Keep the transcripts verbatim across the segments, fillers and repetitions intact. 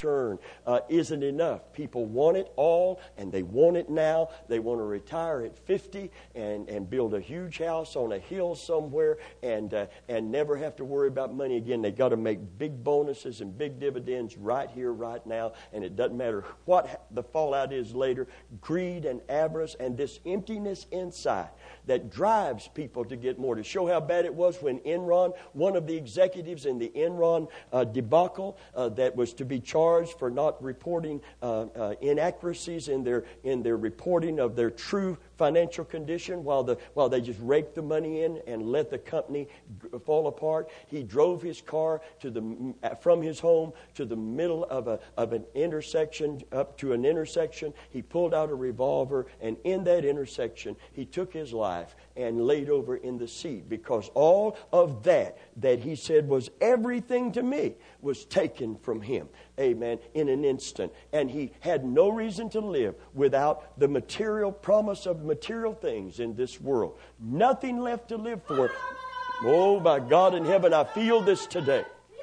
return uh, isn't enough. People want it all, and they want it now. They want to retire at fifty and, and build a huge house on a hill somewhere and uh, and never have to worry about money again. They got to make big bonuses and big dividends right here, right now, and it doesn't matter what the fallout is later. Greed and avarice and this emptiness inside that drives people to get more. To show how bad it was when Enron, one of the executives in the Enron uh, debacle uh, that was to be charged for not reporting uh, uh, inaccuracies in their in their reporting of their true financial condition, while the while they just raked the money in and let the company g- fall apart. He drove his car to the from his home to the middle of a of an intersection, up to an intersection. He pulled out a revolver, and in that intersection, he took his life and laid over in the seat, because all of that that he said was everything to me was taken from him. Amen. In an instant. And he had no reason to live without the material promise of material things in this world. Nothing left to live for. Oh, my God in heaven, I feel this today.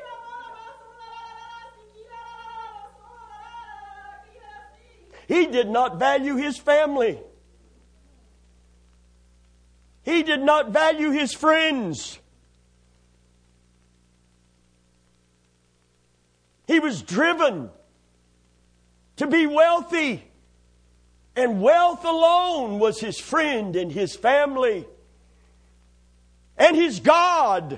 He did not value his family. He did not value his friends. He was driven to be wealthy. And wealth alone was his friend and his family and his God.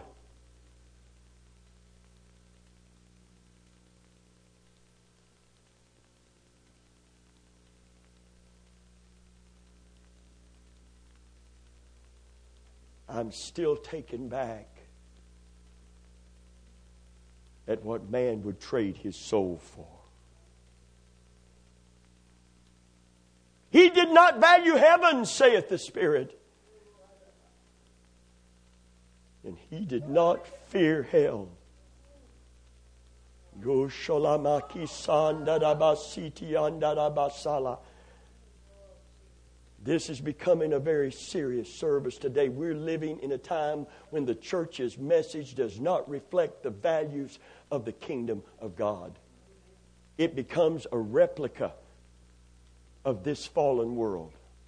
I'm still taken back at what man would trade his soul for. He did not value heaven, saith the Spirit. And he did not fear hell. This is becoming a very serious service today. We're living in a time when the church's message does not reflect the values of the kingdom of God. It becomes a replica of this fallen world.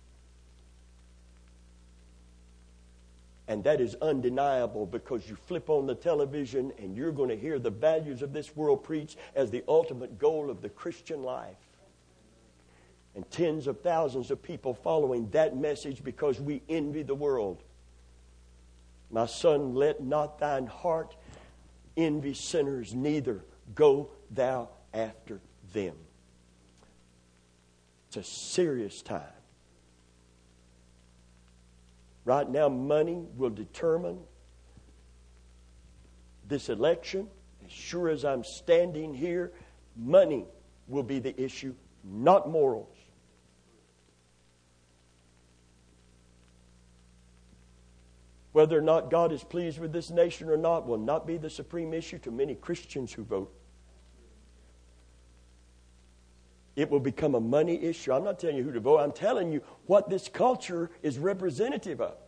And that is undeniable, because you flip on the television and you're going to hear the values of this world preached as the ultimate goal of the Christian life. And tens of thousands of people following that message because we envy the world. My son, let not thine heart envy sinners, neither go thou after them. It's a serious time. Right now, money will determine this election. As sure as I'm standing here, money will be the issue, not morals. Whether or not God is pleased with this nation or not will not be the supreme issue to many Christians who vote. It will become a money issue. I'm not telling you who to vote. I'm telling you what this culture is representative of.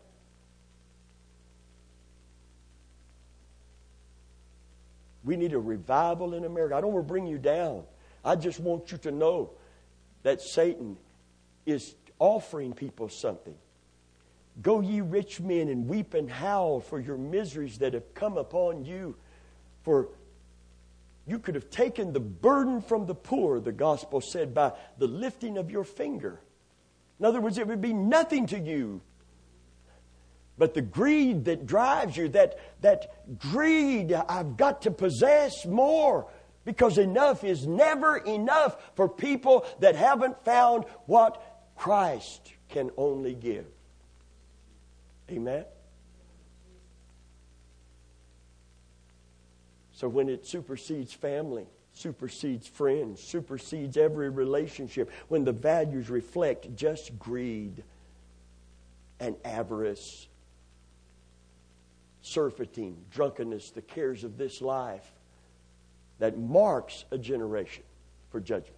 We need a revival in America. I don't want to bring you down. I just want you to know that Satan is offering people something. Go ye rich men and weep and howl for your miseries that have come upon you. For you could have taken the burden from the poor, the gospel said, by the lifting of your finger. In other words, it would be nothing to you. But the greed that drives you, that, that greed, I've got to possess more. Because enough is never enough for people that haven't found what Christ can only give. Amen? So when it supersedes family, supersedes friends, supersedes every relationship, when the values reflect just greed and avarice, surfeiting, drunkenness, the cares of this life, that marks a generation for judgment.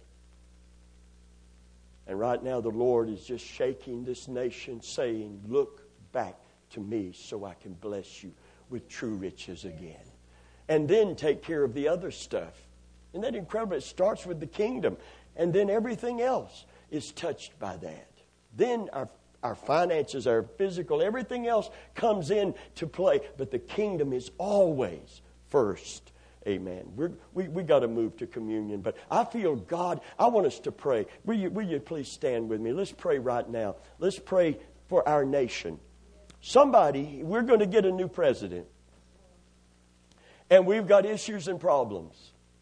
And right now the Lord is just shaking this nation, saying, look back to me so I can bless you with true riches again. And then take care of the other stuff. Isn't that incredible? It starts with the kingdom, and then everything else is touched by that. Then our our finances, our physical, everything else comes in to play. But the kingdom is always first. Amen. We're, we we got to move to communion. But I feel God, I want us to pray. Will you, will you please stand with me? Let's pray right now. Let's pray for our nation. Somebody, we're going to get a new president. And we've got issues and problems.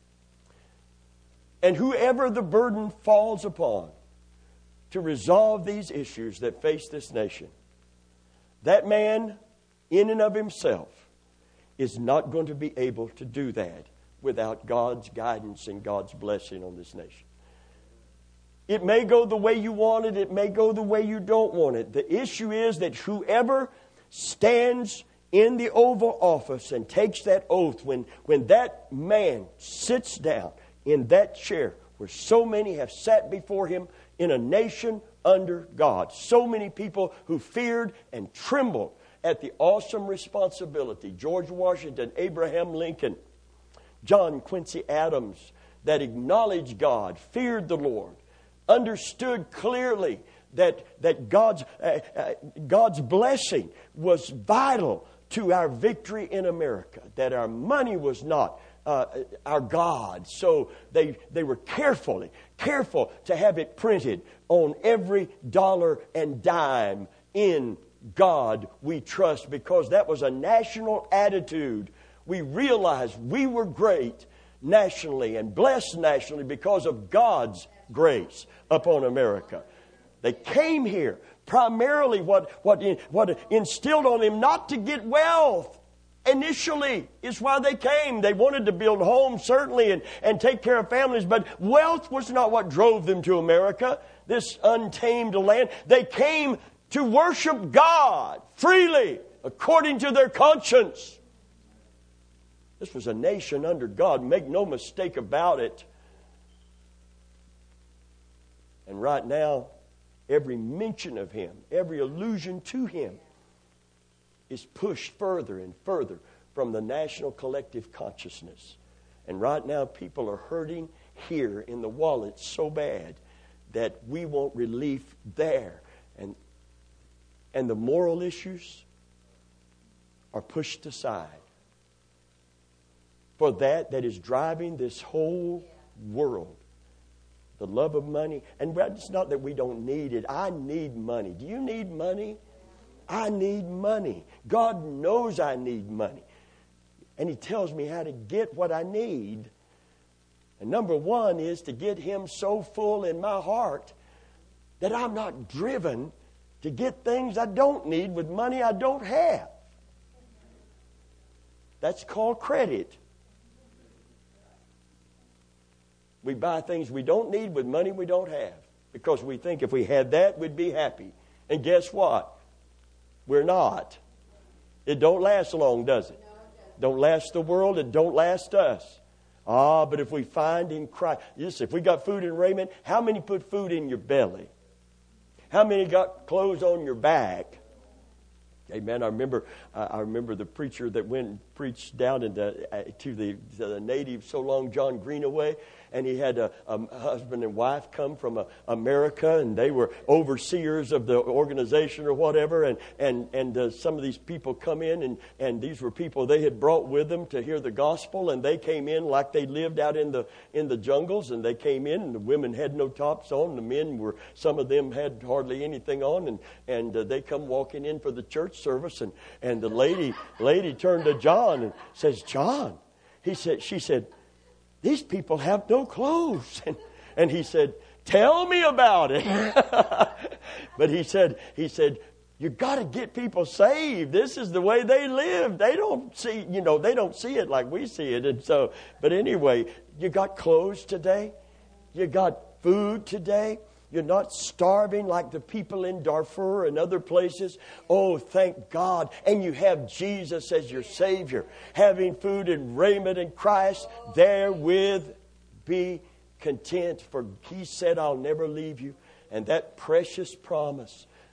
And whoever the burden falls upon to resolve these issues that face this nation, that man, in and of himself, is not going to be able to do that without God's guidance and God's blessing on this nation. It may go the way you want it. It may go the way you don't want it. The issue is that whoever stands in the Oval Office and takes that oath, when, when that man sits down in that chair where so many have sat before him in a nation under God, so many people who feared and trembled at the awesome responsibility, George Washington, Abraham Lincoln, John Quincy Adams, that acknowledged God, feared the Lord, understood clearly that, that God's, uh, uh, God's blessing was vital to our victory in America, that our money was not uh, our God. So they, they were carefully, careful to have it printed on every dollar and dime, in God we trust, because that was a national attitude. We realized we were great nationally and blessed nationally because of God's grace upon America. They came here primarily what, what, what instilled on them not to get wealth. Initially is why they came. They wanted to build homes, certainly, and, and take care of families, but wealth was not what drove them to America, this untamed land. They came to worship God freely, according to their conscience. This was a nation under God. Make no mistake about it. And right now, every mention of Him, every allusion to Him is pushed further and further from the national collective consciousness. And right now, people are hurting here in the wallet so bad that we want relief there. And, and the moral issues are pushed aside for that that is driving this whole world. The love of money. And it's not that we don't need it. I need money. Do you need money? I need money. God knows I need money. And He tells me how to get what I need. And number one is to get Him so full in my heart that I'm not driven to get things I don't need with money I don't have. That's called credit. We buy things we don't need with money we don't have because we think if we had that, we'd be happy. And guess what? We're not. It don't last long, does it? Don't last the world. It don't last us. Ah, but if we find in Christ, yes, if we got food and raiment, how many put food in your belly? How many got clothes on your back? Amen. I remember, uh, I remember the preacher that went and preached down into, uh, to, the, to the natives so long, John Greenaway, and he had a, a husband and wife come from uh, America, and they were overseers of the organization or whatever, and and and uh, some of these people come in, and and these were people they had brought with them to hear the gospel, and they came in like they lived out in the in the jungles, and they came in, and the women had no tops on, the men were, some of them had hardly anything on, and and uh, they come walking in for the church service, and and the lady lady turned to John and says, John, he said, she said, these people have no clothes. And, and he said, tell me about it. But he said, he said, you got to get people saved. This is the way they live. They don't see, you know, they don't see it like we see it. And so, but anyway, you got clothes today. You got food today. You're not starving like the people in Darfur and other places. Oh, thank God. And you have Jesus as your Savior. Having food and raiment in Christ, therewith be content. For He said, I'll never leave you. And that precious promise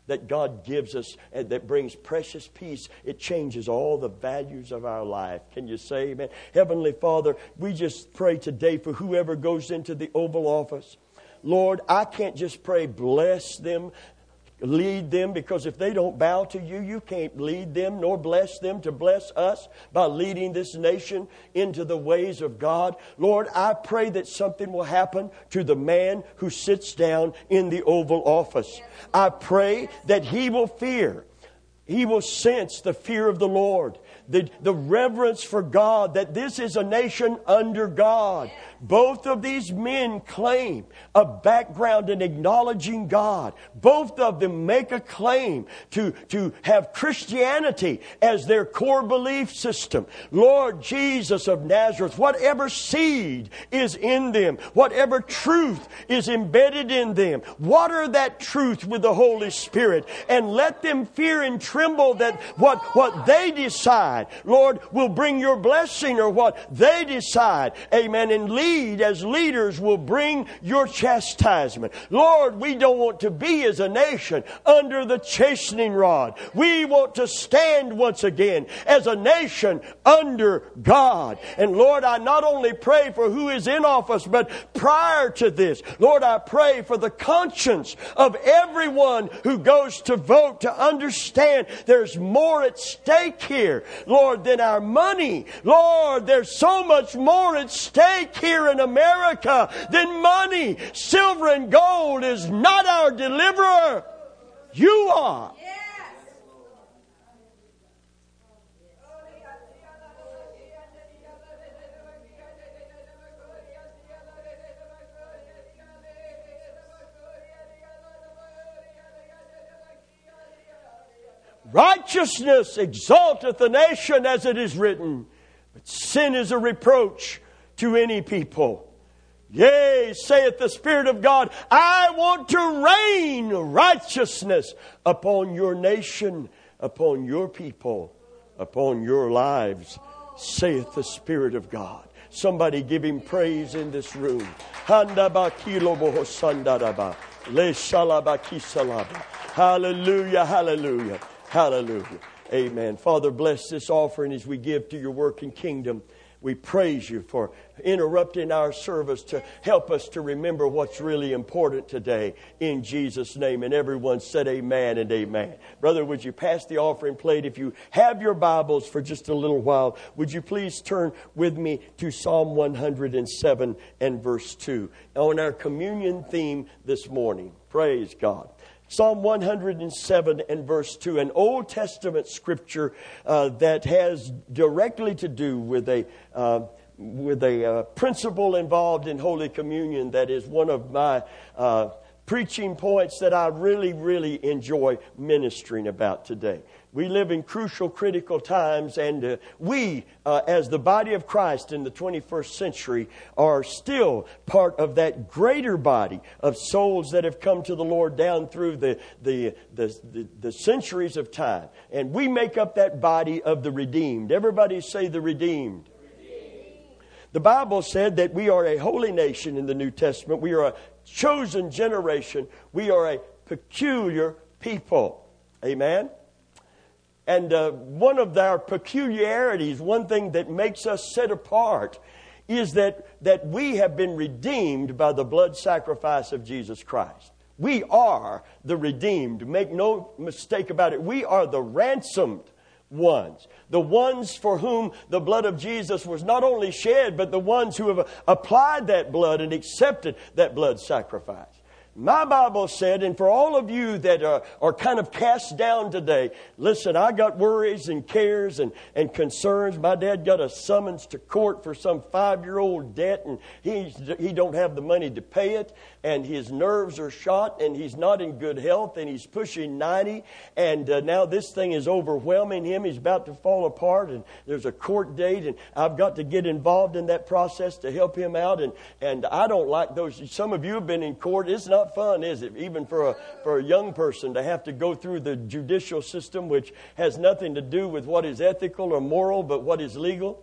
that God gives us and that brings precious peace. It changes all the values of our life. Can you say amen? Heavenly Father, we just pray today for whoever goes into the Oval Office. Lord, I can't just pray, bless them, lead them, because if they don't bow to you, you can't lead them nor bless them to bless us by leading this nation into the ways of God. Lord, I pray that something will happen to the man who sits down in the Oval Office. I pray that he will fear. He will sense the fear of the Lord, the, the reverence for God, that this is a nation under God. Both of these men claim a background in acknowledging God. Both of them make a claim to, to have Christianity as their core belief system. Lord Jesus of Nazareth, whatever seed is in them, whatever truth is embedded in them, water that truth with the Holy Spirit and let them fear and tremble that what, what they decide, Lord, will bring your blessing, or what they decide, amen, and lead as leaders will bring your chastisement. Lord, we don't want to be as a nation under the chastening rod. We want to stand once again as a nation under God. And Lord, I not only pray for who is in office, but prior to this, Lord, I pray for the conscience of everyone who goes to vote to understand there's more at stake here, Lord, than our money. Lord, there's so much more at stake here in America than money. Silver and gold is not our deliverer. You are. Righteousness exalteth a nation, as it is written, but sin is a reproach to any people. Yea, saith the Spirit of God, I want to rain righteousness upon your nation, upon your people, upon your lives, saith the Spirit of God. Somebody give Him praise in this room. Hallelujah, hallelujah, hallelujah. Amen. Father, bless this offering as we give to your working kingdom. We praise you for interrupting our service to help us to remember what's really important today, in Jesus' name. And everyone said amen and amen. Brother, would you pass the offering plate? If you have your Bibles for just a little while, would you please turn with me to Psalm one hundred seven and verse two on our communion theme this morning. Praise God. Psalm one hundred seven and verse two, an Old Testament scripture uh, that has directly to do with a uh, with a uh, principle involved in Holy Communion that is one of my uh, preaching points that I really, really enjoy ministering about today. We live in crucial, critical times, and uh, we, uh, as the body of Christ in the twenty-first century, are still part of that greater body of souls that have come to the Lord down through the, the, the, the, the centuries of time. And we make up that body of the redeemed. Everybody say the redeemed. The Bible said that we are a holy nation in the New Testament. We are a chosen generation. We are a peculiar people. Amen? And uh, one of our peculiarities, one thing that makes us set apart, is that, that we have been redeemed by the blood sacrifice of Jesus Christ. We are the redeemed. Make no mistake about it. We are the ransomed ones. The ones for whom the blood of Jesus was not only shed, but the ones who have applied that blood and accepted that blood sacrifice. My Bible said, and for all of you that are, are kind of cast down today, listen, I got worries and cares and, and concerns. My dad got a summons to court for some five-year-old debt, and he's, he don't have the money to pay it, and his nerves are shot, and he's not in good health, and he's pushing ninety, and uh, now this thing is overwhelming him. He's about to fall apart, and there's a court date, and I've got to get involved in that process to help him out, and, and I don't like those. Some of you have been in court. It's not fun, is it? Even for a for a young person to have to go through the judicial system, which has nothing to do with what is ethical or moral, but what is legal.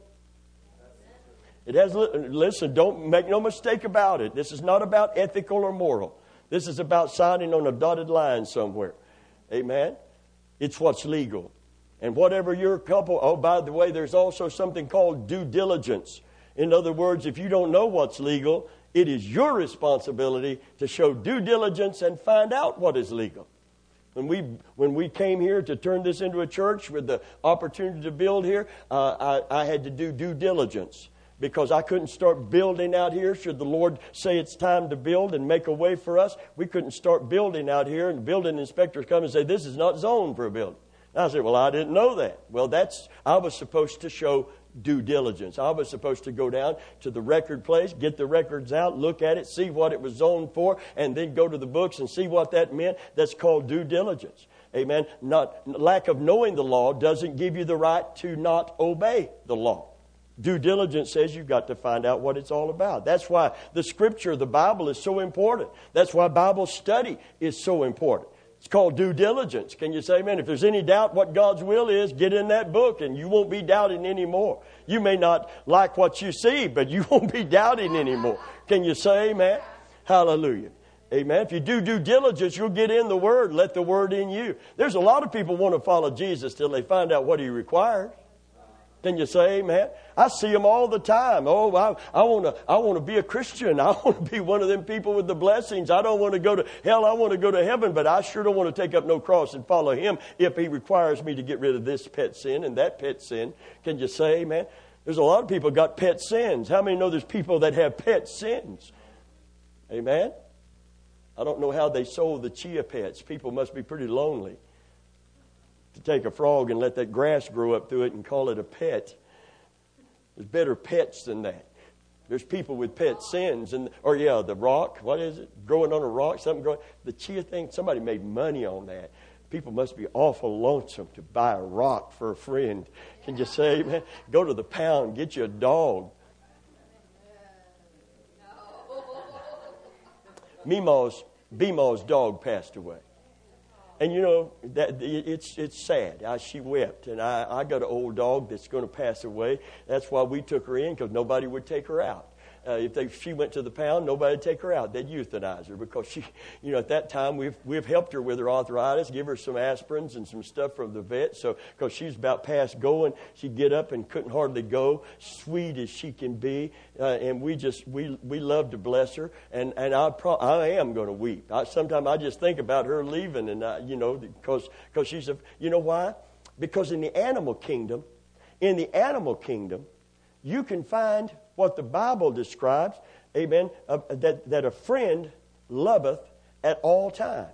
It has. Listen, don't make no mistake about it. This is not about ethical or moral. This is about signing on a dotted line somewhere. Amen? It's what's legal. And whatever your couple, oh, by the way, there's also something called due diligence. In other words, if you don't know what's legal, it is your responsibility to show due diligence and find out what is legal. When we when we came here to turn this into a church with the opportunity to build here, uh, I, I had to do due diligence because I couldn't start building out here. Should the Lord say it's time to build and make a way for us, we couldn't start building out here, and the building inspectors come and say, this is not zoned for a building. And I said, well, I didn't know that. Well, that's I was supposed to show due diligence. I was supposed to go down to the record place, get the records out, look at it, see what it was zoned for, and then go to the books and see what that meant. That's called due diligence. Amen. Not lack of knowing the law doesn't give you the right to not obey the law. Due diligence says you've got to find out what it's all about. That's why the Scripture, the Bible, is so important. That's why Bible study is so important. It's called due diligence. Can you say amen? If there's any doubt what God's will is, get in that book and you won't be doubting anymore. You may not like what you see, but you won't be doubting anymore. Can you say amen? Hallelujah. Amen. If you do due diligence, you'll get in the Word. Let the Word in you. There's a lot of people want to follow Jesus till they find out what He requires. Can you say amen? I see them all the time. Oh, I, I want to I want to be a Christian. I want to be one of them people with the blessings. I don't want to go to hell. I want to go to heaven, but I sure don't want to take up no cross and follow Him if He requires me to get rid of this pet sin and that pet sin. Can you say amen? There's a lot of people got pet sins. How many know there's people that have pet sins? Amen? I don't know how they sold the chia pets. People must be pretty lonely to take a frog and let that grass grow up through it and call it a pet. There's better pets than that. There's people with pet sins. And, or, yeah, the rock. What is it? Growing on a rock? Something growing. The chia thing, somebody made money on that. People must be awful lonesome to buy a rock for a friend. Can you say, man? Go to the pound, get you a dog. Mima's, Bima's dog passed away. And, you know, that it's it's sad. I, she wept. And I, I got an old dog that's going to pass away. That's why we took her in, because nobody would take her out. Uh, if they, she went to the pound, nobody would take her out. They'd euthanize her because she, you know, at that time we've we've helped her with her arthritis, give her some aspirins and some stuff from the vet. So because she's about past going, she'd get up and couldn't hardly go, sweet as she can be, uh, and we just we we love to bless her. And and I pro- I am going to weep. I, sometimes I just think about her leaving, and I, you know, because because she's a, you know why? Because in the animal kingdom, in the animal kingdom, you can find what the Bible describes, amen, uh, that, that a friend loveth at all times.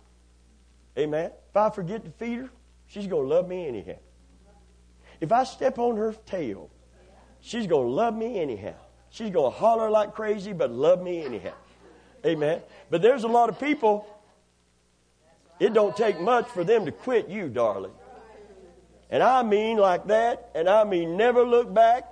Amen. If I forget to feed her, she's going to love me anyhow. If I step on her tail, she's going to love me anyhow. She's going to holler like crazy, but love me anyhow. Amen. But there's a lot of people, it don't take much for them to quit you, darling. And I mean like that, and I mean never look back.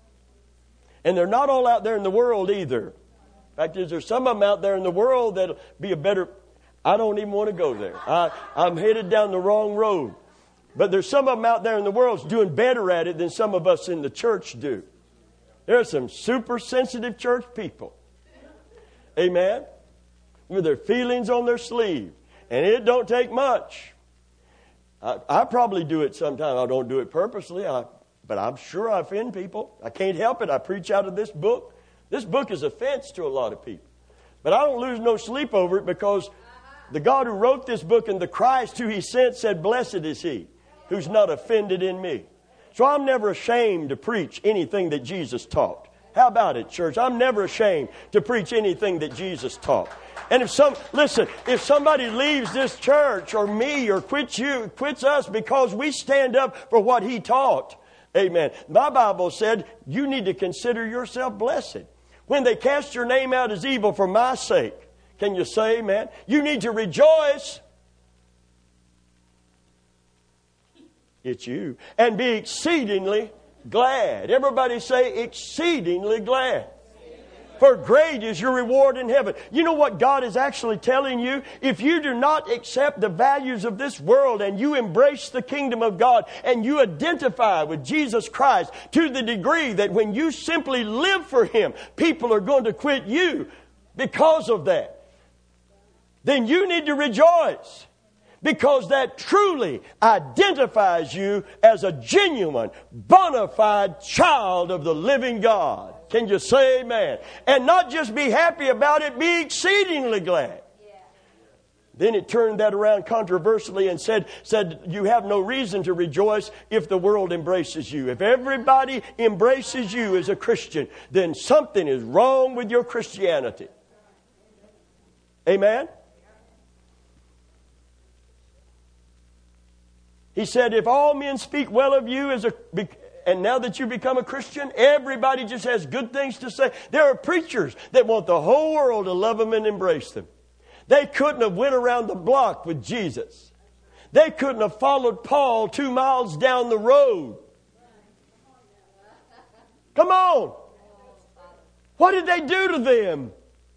And they're not all out there in the world either. In fact, is there's some of them out there in the world that'll be a better... I don't even want to go there. I, I'm headed down the wrong road. But there's some of them out there in the world that's doing better at it than some of us in the church do. There are some super sensitive church people. Amen? With their feelings on their sleeve. And it don't take much. I, I probably do it sometimes. I don't do it purposely. I But I'm sure I offend people. I can't help it. I preach out of this book. This book is offense to a lot of people. But I don't lose no sleep over it because the God who wrote this book and the Christ who He sent said, blessed is he who's not offended in me. So I'm never ashamed to preach anything that Jesus taught. How about it, church? I'm never ashamed to preach anything that Jesus taught. And if some, listen, if somebody leaves this church or me or quits you, quits us because we stand up for what He taught, amen. My Bible said you need to consider yourself blessed. When they cast your name out as evil for my sake, can you say amen? You need to rejoice. It's you. And be exceedingly glad. Everybody say exceedingly glad. For great is your reward in heaven. You know what God is actually telling you? If you do not accept the values of this world and you embrace the kingdom of God and you identify with Jesus Christ to the degree that when you simply live for Him, people are going to quit you because of that, then you need to rejoice. because that truly identifies you as a genuine, bona fide child of the living God. Can you say amen? And not just be happy about it, be exceedingly glad. Then it turned that around controversially and said, said, you have no reason to rejoice if the world embraces you. If everybody embraces you as a Christian, then something is wrong with your Christianity. Amen? He said, if all men speak well of you as a, and now that you become a Christian, everybody just has good things to say. There are preachers that want the whole world to love them and embrace them. They couldn't have went around the block with Jesus. They couldn't have followed Paul two miles down the road. Come on. What did they do to them?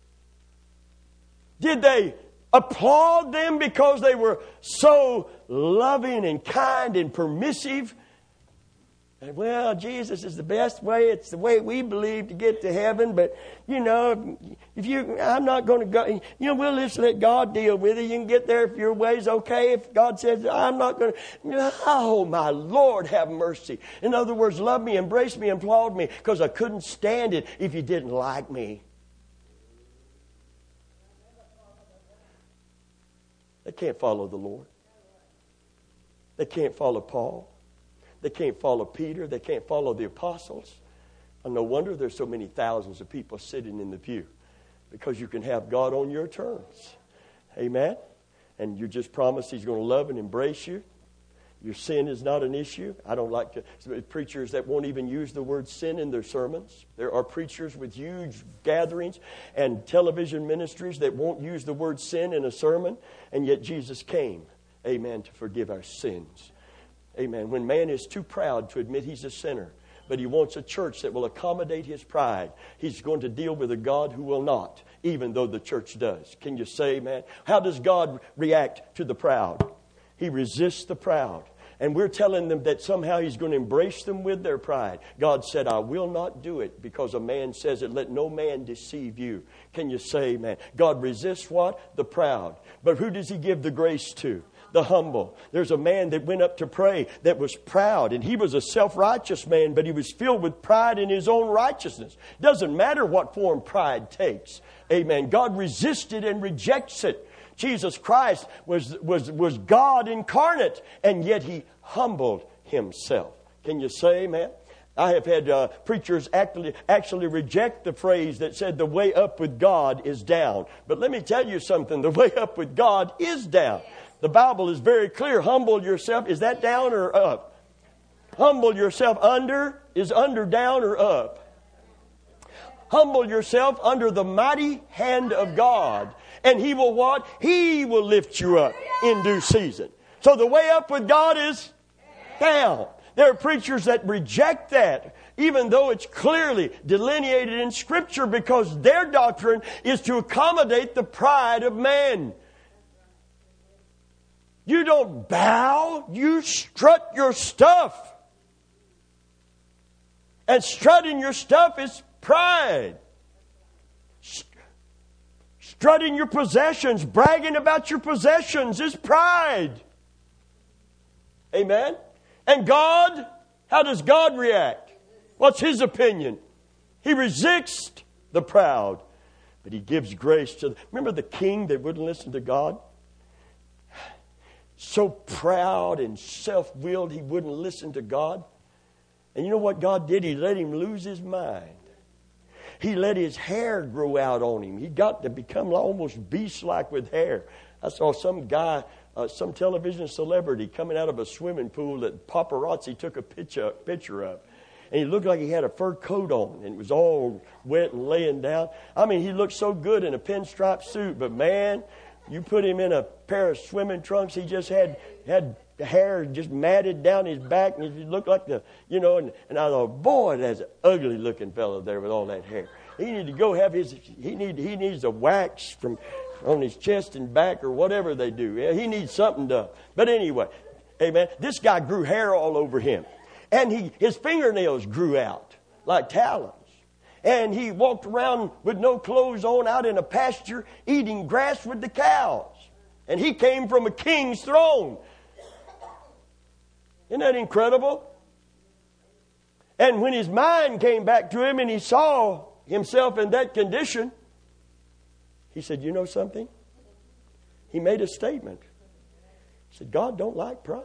Did they applaud them because they were so loving and kind and permissive? And, well, Jesus is the best way. It's the way we believe to get to heaven. But, you know, if you, I'm not going to go. You know, we'll just let God deal with it. You can get there if your way's okay. If God says, I'm not going to. You know, oh, my Lord, have mercy. In other words, love me, embrace me, applaud me, because I couldn't stand it if you didn't like me. They can't follow the Lord. They can't follow Paul. They can't follow Peter. They can't follow the apostles. And no wonder there's so many thousands of people sitting in the pew, because you can have God on your terms. Amen? And you just promise He's going to love and embrace you. Your sin is not an issue. I don't like to, preachers that won't even use the word sin in their sermons. There are preachers with huge gatherings and television ministries that won't use the word sin in a sermon, and yet Jesus came, amen, to forgive our sins. Amen. When man is too proud to admit he's a sinner, but he wants a church that will accommodate his pride, he's going to deal with a God who will not, even though the church does. Can you say amen? How does God react to the proud? He resists the proud. And we're telling them that somehow He's going to embrace them with their pride. God said, I will not do it because a man says it. Let no man deceive you. Can you say amen? God resists what? The proud. But who does He give the grace to? The humble. There's a man that went up to pray that was proud, and he was a self-righteous man, but he was filled with pride in his own righteousness. Doesn't matter what form pride takes. Amen. God resisted and rejects it. Jesus Christ was, was, was God incarnate, and yet He humbled Himself. Can you say amen? I have had uh, preachers actually, actually reject the phrase that said the way up with God is down. But let me tell you something. The way up with God is down. The Bible is very clear. Humble yourself. Is that down or up? Humble yourself under. Is under down or up? Humble yourself under the mighty hand of God. And He will what? He will lift you up in due season. So the way up with God is down. There are preachers that reject that, even though it's clearly delineated in Scripture, because their doctrine is to accommodate the pride of man. You don't bow, you strut your stuff. And strutting your stuff is pride. Strutting your possessions, bragging about your possessions is pride. Amen? And God, how does God react? What's His opinion? He resists the proud, but He gives grace to... Remember the king that wouldn't listen to God? So proud and self-willed he wouldn't listen to God. And you know what God did? He let him lose his mind. He let his hair grow out on him. He got to become almost beast-like with hair. I saw some guy, uh, some television celebrity coming out of a swimming pool that paparazzi took a picture, picture of. And he looked like he had a fur coat on, and it was all wet and laying down. I mean, he looked so good in a pinstripe suit, but man, you put him in a pair of swimming trunks, he just had had hair just matted down his back, and he looked like the, you know, and, and I thought, boy, that's an ugly looking fellow there with all that hair. He need to go have his, he need he needs a wax from on his chest and back or whatever they do. Yeah, he needs something done. But anyway, amen, this guy grew hair all over him. And he his fingernails grew out like talons. And he walked around with no clothes on out in a pasture eating grass with the cows. And he came from a king's throne. Isn't that incredible? And when his mind came back to him and he saw himself in that condition, he said, you know something? He made a statement. He said, God don't like pride.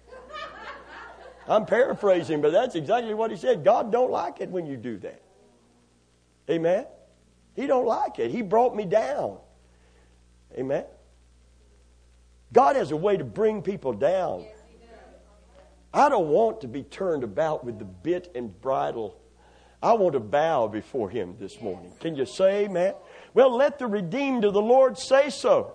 I'm paraphrasing, but that's exactly what he said. God don't like it when you do that. Amen? He don't like it. He brought me down. Amen? God has a way to bring people down. I don't want to be turned about with the bit and bridle. I want to bow before Him this morning. Can you say amen? Well, let the redeemed of the Lord say so.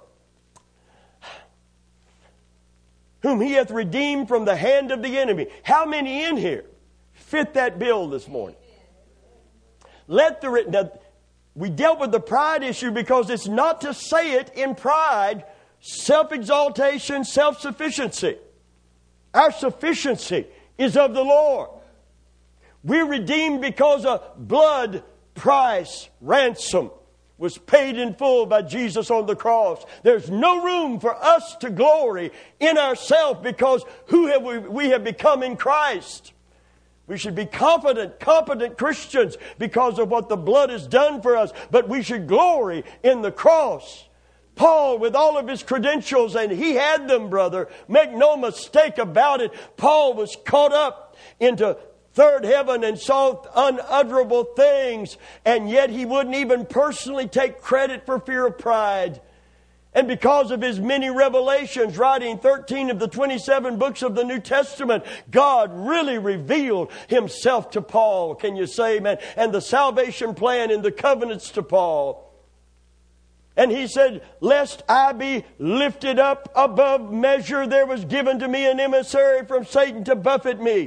Whom He hath redeemed from the hand of the enemy. How many in here fit that bill this morning? Let the now, we dealt with the pride issue because it's not to say it in pride, self-exaltation, self-sufficiency. Our sufficiency is of the Lord. We're redeemed because a blood price ransom was paid in full by Jesus on the cross. There's no room for us to glory in ourselves because who have we, we have become in Christ. We should be confident, competent Christians because of what the blood has done for us. But we should glory in the cross. Paul, with all of his credentials, and he had them, brother, make no mistake about it, Paul was caught up into third heaven and saw unutterable things, and yet he wouldn't even personally take credit for fear of pride. And because of his many revelations, writing thirteen of the twenty-seven books of the New Testament, God really revealed Himself to Paul. Can you say amen? And the salvation plan and the covenants to Paul. And he said, lest I be lifted up above measure, there was given to me an emissary from Satan to buffet me.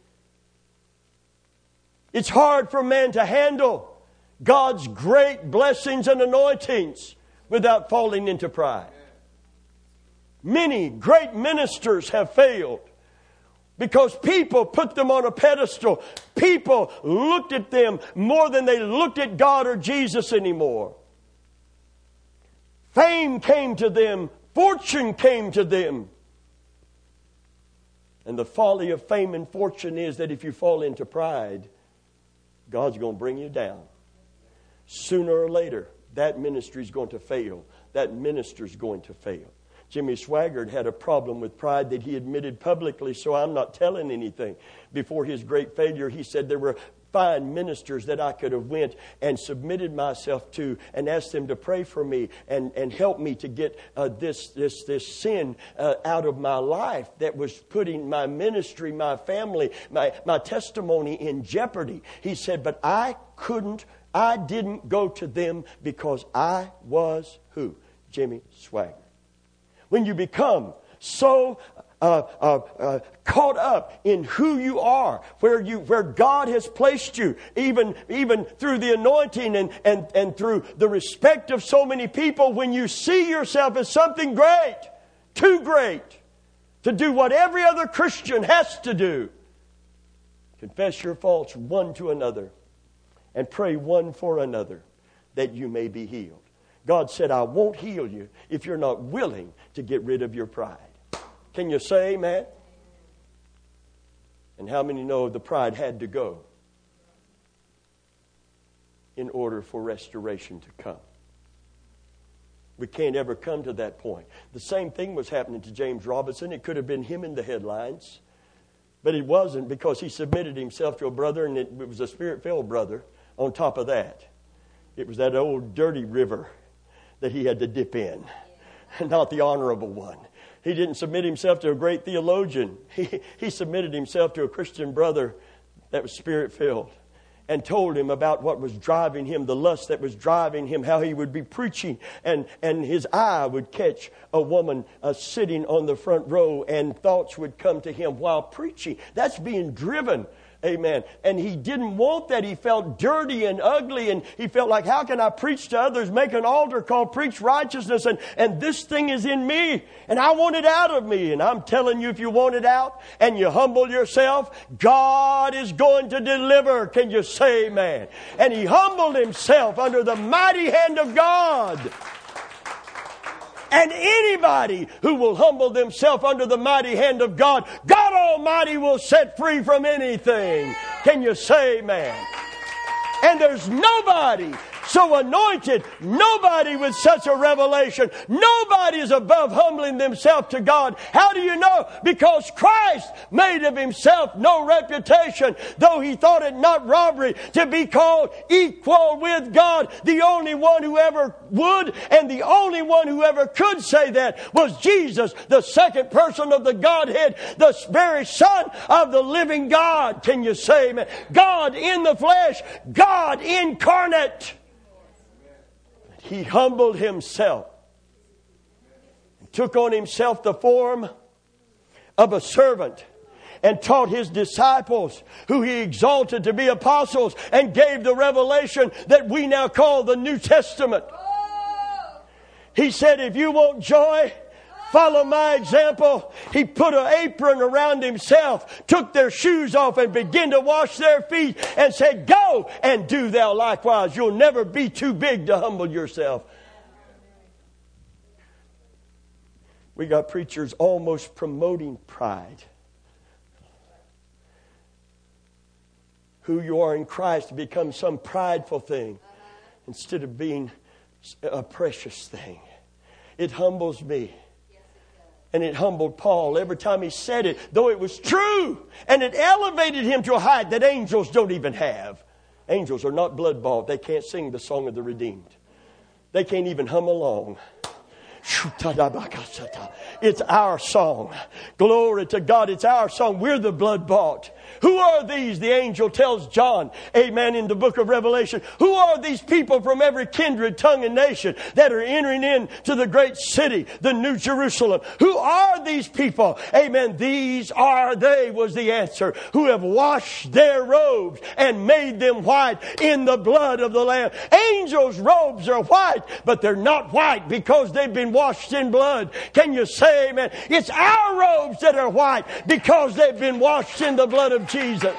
It's hard for man to handle God's great blessings and anointings without falling into pride. Many great ministers have failed because people put them on a pedestal. People looked at them more than they looked at God or Jesus anymore. Fame came to them. Fortune came to them. And the folly of fame and fortune is that if you fall into pride, God's going to bring you down. Sooner or later, that ministry is going to fail. That minister is going to fail. Jimmy Swaggart had a problem with pride that he admitted publicly, so I'm not telling anything. Before his great failure, he said there were fine ministers that I could have went and submitted myself to and asked them to pray for me and, and help me to get uh, this, this, this sin uh, out of my life that was putting my ministry, my family, my, my testimony in jeopardy. He said, but I couldn't, I didn't go to them because I was who? Jimmy Swaggart. When you become so Uh, uh, uh, caught up in who you are, where you, where God has placed you, even even through the anointing and and and through the respect of so many people. When you see yourself as something great, too great, to do what every other Christian has to do, confess your faults one to another, and pray one for another, that you may be healed. God said, "I won't heal you if you're not willing to get rid of your pride." Can you say amen? And how many know the pride had to go in order for restoration to come? We can't ever come to that point. The same thing was happening to James Robinson. It could have been him in the headlines, but it wasn't, because he submitted himself to a brother, and it was a Spirit-filled brother on top of that. It was that old dirty river that he had to dip in, not the honorable one. He didn't submit himself to a great theologian. He, he submitted himself to a Christian brother that was Spirit-filled and told him about what was driving him, the lust that was driving him, how he would be preaching and, and his eye would catch a woman uh, sitting on the front row, and thoughts would come to him while preaching. That's being driven. Amen. And he didn't want that. He felt dirty and ugly, and he felt like, how can I preach to others, make an altar called Preach Righteousness, and, and this thing is in me, and I want it out of me. And I'm telling you, if you want it out and you humble yourself, God is going to deliver. Can you say amen? And he humbled himself under the mighty hand of God. And anybody who will humble themselves under the mighty hand of God, God Almighty will set free from anything. Can you say amen? And there's nobody so anointed, nobody with such a revelation, nobody is above humbling themselves to God. How do you know? Because Christ made of himself no reputation, though he thought it not robbery to be called equal with God. The only one who ever would and the only one who ever could say that was Jesus, the second person of the Godhead, the very Son of the living God. Can you say amen? God in the flesh, God incarnate. He humbled himself, took on himself the form of a servant, and taught his disciples, who he exalted to be apostles, and gave the revelation that we now call the New Testament. He said, if you want joy, follow my example. He put an apron around himself, took their shoes off, and began to wash their feet, and said, go and do thou likewise. You'll never be too big to humble yourself. We got preachers almost promoting pride. Who you are in Christ becomes some prideful thing instead of being a precious thing. It humbles me. And it humbled Paul every time he said it, though it was true. And it elevated him to a height that angels don't even have. Angels are not blood-bought. They can't sing the song of the redeemed. They can't even hum along. It's our song. Glory to God. It's our song. We're the blood-bought. Who are these? The angel tells John, amen, in the book of Revelation. Who are these people from every kindred, tongue, and nation that are entering into the great city, the New Jerusalem? Who are these people? Amen. These are they, was the answer, who have washed their robes and made them white in the blood of the Lamb. Angels' robes are white, but they're not white because they've been washed in blood. Can you say amen? It's our robes that are white because they've been washed in the blood of Jesus.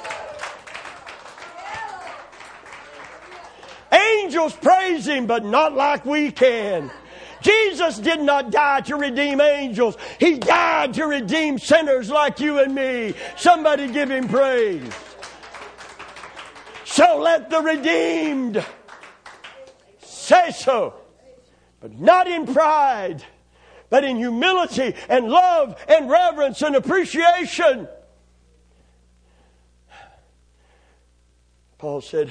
Angels praise him, but not like we can. Jesus did not die to redeem angels. He died to redeem sinners like you and me. Somebody give him praise. So let the redeemed say so. But not in pride, but in humility and love and reverence and appreciation. Paul said,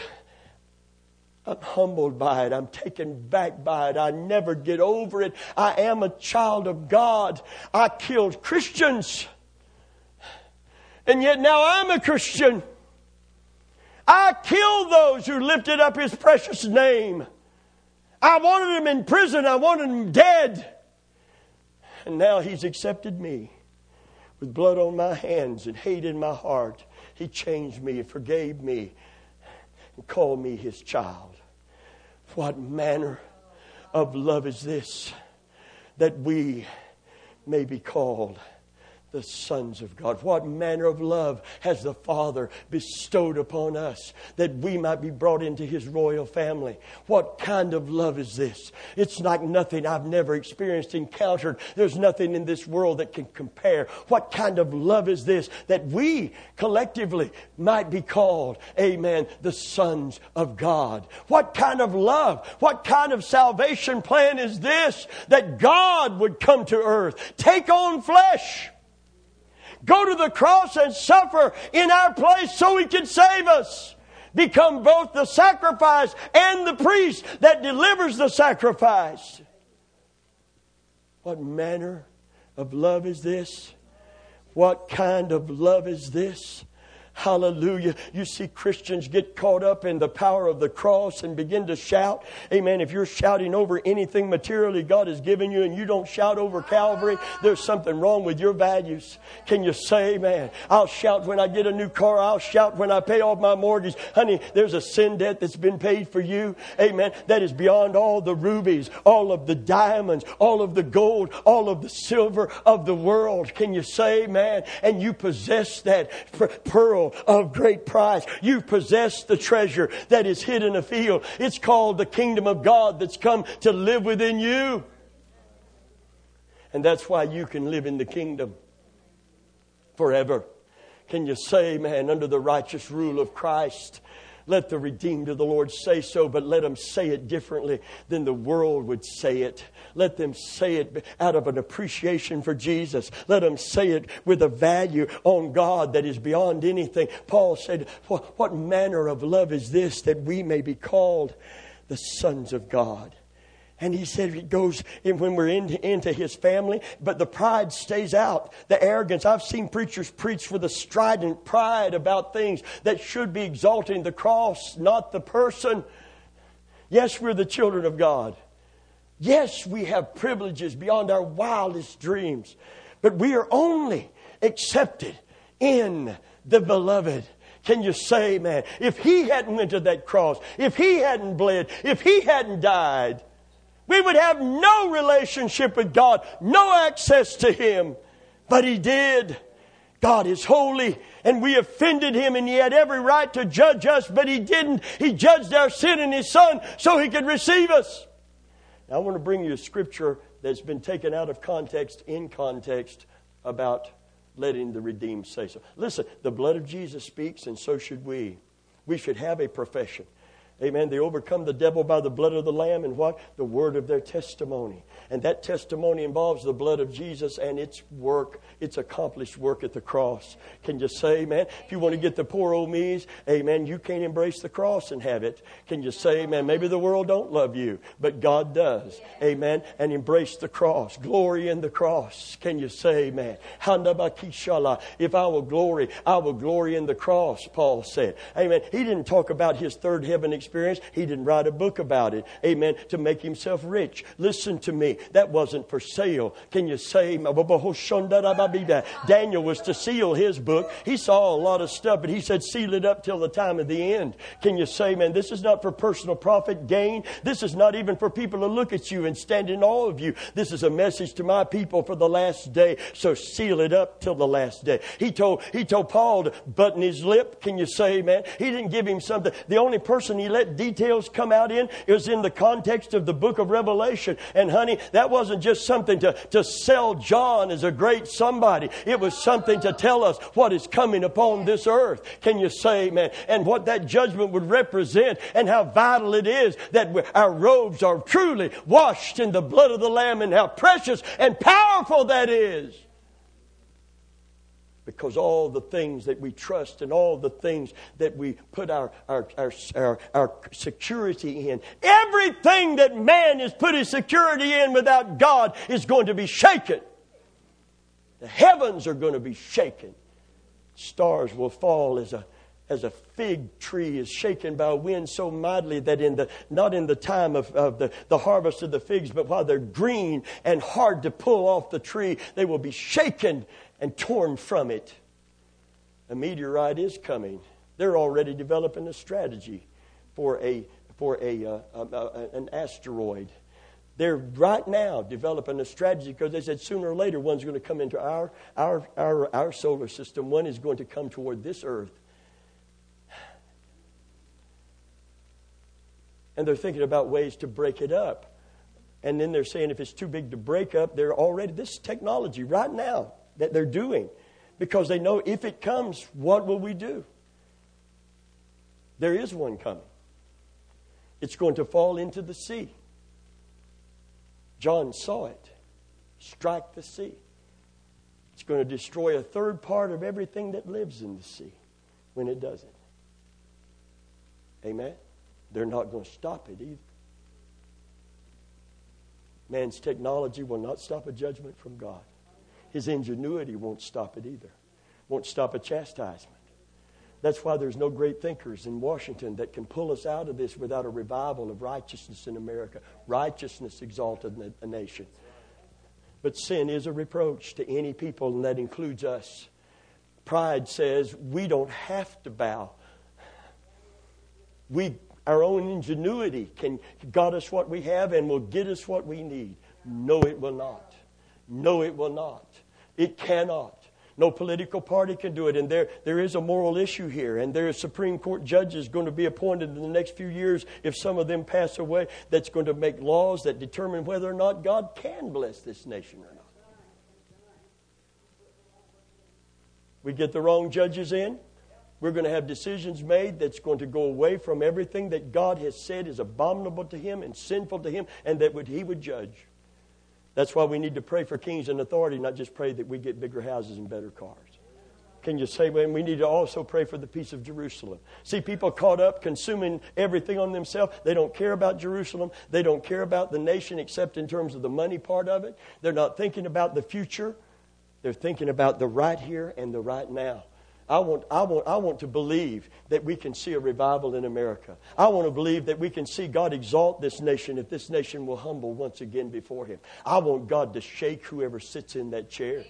I'm humbled by it. I'm taken back by it. I never get over it. I am a child of God. I killed Christians. And yet now I'm a Christian. I killed those who lifted up his precious name. I wanted him in prison. I wanted him dead. And now he's accepted me with blood on my hands and hate in my heart. He changed me and forgave me and called me his child. What manner of love is this, that we may be called the sons of God? What manner of love has the Father bestowed upon us, that we might be brought into his royal family? What kind of love is this? It's like nothing I've never experienced, encountered. There's nothing in this world that can compare. What kind of love is this, that we collectively might be called, amen, the sons of God? What kind of love, what kind of salvation plan is this, that God would come to earth, take on flesh, go to the cross and suffer in our place so he can save us. Become both the sacrifice and the priest that delivers the sacrifice. What manner of love is this? What kind of love is this? Hallelujah. You see Christians get caught up in the power of the cross and begin to shout. Amen. If you're shouting over anything materially God has given you and you don't shout over Calvary, there's something wrong with your values. Can you say amen? I'll shout when I get a new car. I'll shout when I pay off my mortgage. Honey, there's a sin debt that's been paid for you. Amen. That is beyond all the rubies, all of the diamonds, all of the gold, all of the silver of the world. Can you say amen? And you possess that pearl of great price. You possess the treasure that is hid in a field. It's called the kingdom of God that's come to live within you. And that's why you can live in the kingdom forever. Can you say, man, under the righteous rule of Christ? Let the redeemed of the Lord say so, but let them say it differently than the world would say it. Let them say it out of an appreciation for Jesus. Let them say it with a value on God that is beyond anything. Paul said, what manner of love is this, that we may be called the sons of God? And he said it goes in when we're into, into his family, but the pride stays out. The arrogance. I've seen preachers preach with a strident pride about things that should be exalting the cross, not the person. Yes, we're the children of God. Yes, we have privileges beyond our wildest dreams. But we are only accepted in the beloved. Can you say, man, if he hadn't went to that cross, if he hadn't bled, if he hadn't died, we would have no relationship with God, no access to Him. But He did. God is holy, and we offended Him, and He had every right to judge us, but He didn't. He judged our sin in His Son so He could receive us. Now, I want to bring you a scripture that's been taken out of context, in context, about letting the redeemed say so. Listen, the blood of Jesus speaks, and so should we. We should have a profession. Amen. They overcome the devil by the blood of the Lamb and what? The word of their testimony. And that testimony involves the blood of Jesus and its work, its accomplished work at the cross. Can you say, amen? If you want to get the poor old me's, amen, you can't embrace the cross and have it. Can you say, amen? Maybe the world don't love you, but God does. Amen. And embrace the cross. Glory in the cross. Can you say, amen? If I will glory, I will glory in the cross, Paul said. Amen. He didn't talk about his third heaven experience. He didn't write a book about it. Amen. To make himself rich. Listen to me. That wasn't for sale. Can you say, Daniel was to seal his book. He saw a lot of stuff, but he said, seal it up till the time of the end. Can you say, man, this is not for personal profit gain. This is not even for people to look at you and stand in awe of you. This is a message to my people for the last day. So seal it up till the last day. He told, he told Paul to button his lip. Can you say, man? He didn't give him something. The only person he let details come out in is in the context of the book of Revelation. And honey, that wasn't just something to, to sell John as a great somebody. It was something to tell us what is coming upon this earth. Can you say, man? And what that judgment would represent and how vital it is that our robes are truly washed in the blood of the Lamb and how precious and powerful that is. Because all the things that we trust and all the things that we put our, our, our, our, our security in, everything that man has put his security in without God is going to be shaken. The heavens are going to be shaken. Stars will fall as a as a fig tree is shaken by a wind so mightily that in the not in the time of, of the, the harvest of the figs, but while they're green and hard to pull off the tree, they will be shaken and torn from it. A meteorite is coming. They're already developing a strategy for a for a, uh, uh, uh, an asteroid. They're right now developing a strategy because they said sooner or later one's going to come into our our our, our solar system. One is going to come toward this earth. And they're thinking about ways to break it up. And then they're saying if it's too big to break up, they're already, this technology right now that they're doing. Because they know if it comes, what will we do? There is one coming. It's going to fall into the sea. John saw it strike the sea. It's going to destroy a third part of everything that lives in the sea when it does it. Amen? They're not going to stop it either. Man's technology will not stop a judgment from God. His ingenuity won't stop it either. Won't stop a chastisement. That's why there's no great thinkers in Washington that can pull us out of this without a revival of righteousness in America. Righteousness exalted a nation. But sin is a reproach to any people, and that includes us. Pride says we don't have to bow. We Our own ingenuity can got us what we have and will get us what we need. No, it will not. No, it will not. It cannot. No political party can do it. And there, there is a moral issue here. And there are Supreme Court judges going to be appointed in the next few years, if some of them pass away, that's going to make laws that determine whether or not God can bless this nation or not. We get the wrong judges in, we're going to have decisions made that's going to go away from everything that God has said is abominable to Him and sinful to Him, and that would He would judge. That's why we need to pray for kings and authority, not just pray that we get bigger houses and better cars. Can you say, well, we need to also pray for the peace of Jerusalem. See, people caught up consuming everything on themselves. They don't care about Jerusalem. They don't care about the nation except in terms of the money part of it. They're not thinking about the future. They're thinking about the right here and the right now. I want, I want, I want to believe that we can see a revival in America. I want to believe that we can see God exalt this nation if this nation will humble once again before Him. I want God to shake whoever sits in that chair.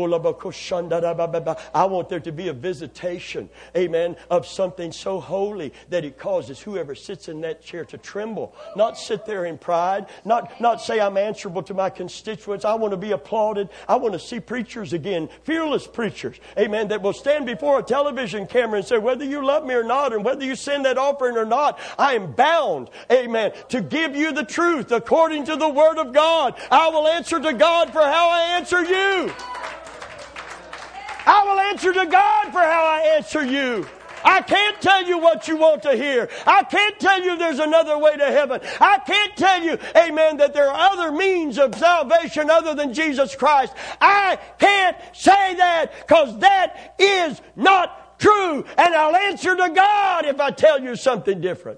I want there to be a visitation, amen, of something so holy that it causes whoever sits in that chair to tremble. Not sit there in pride. Not, not say I'm answerable to my constituents. I want to be applauded. I want to see preachers again, fearless preachers, amen, that will stand before Before a television camera and say, whether you love me or not, and whether you send that offering or not, I am bound, amen, to give you the truth according to the Word of God. I will answer to God for how I answer you. I will answer to God for how I answer you. I can't tell you what you want to hear. I can't tell you there's another way to heaven. I can't tell you, amen, that there are other means of salvation other than Jesus Christ. I can't say that because that is not true. And I'll answer to God if I tell you something different.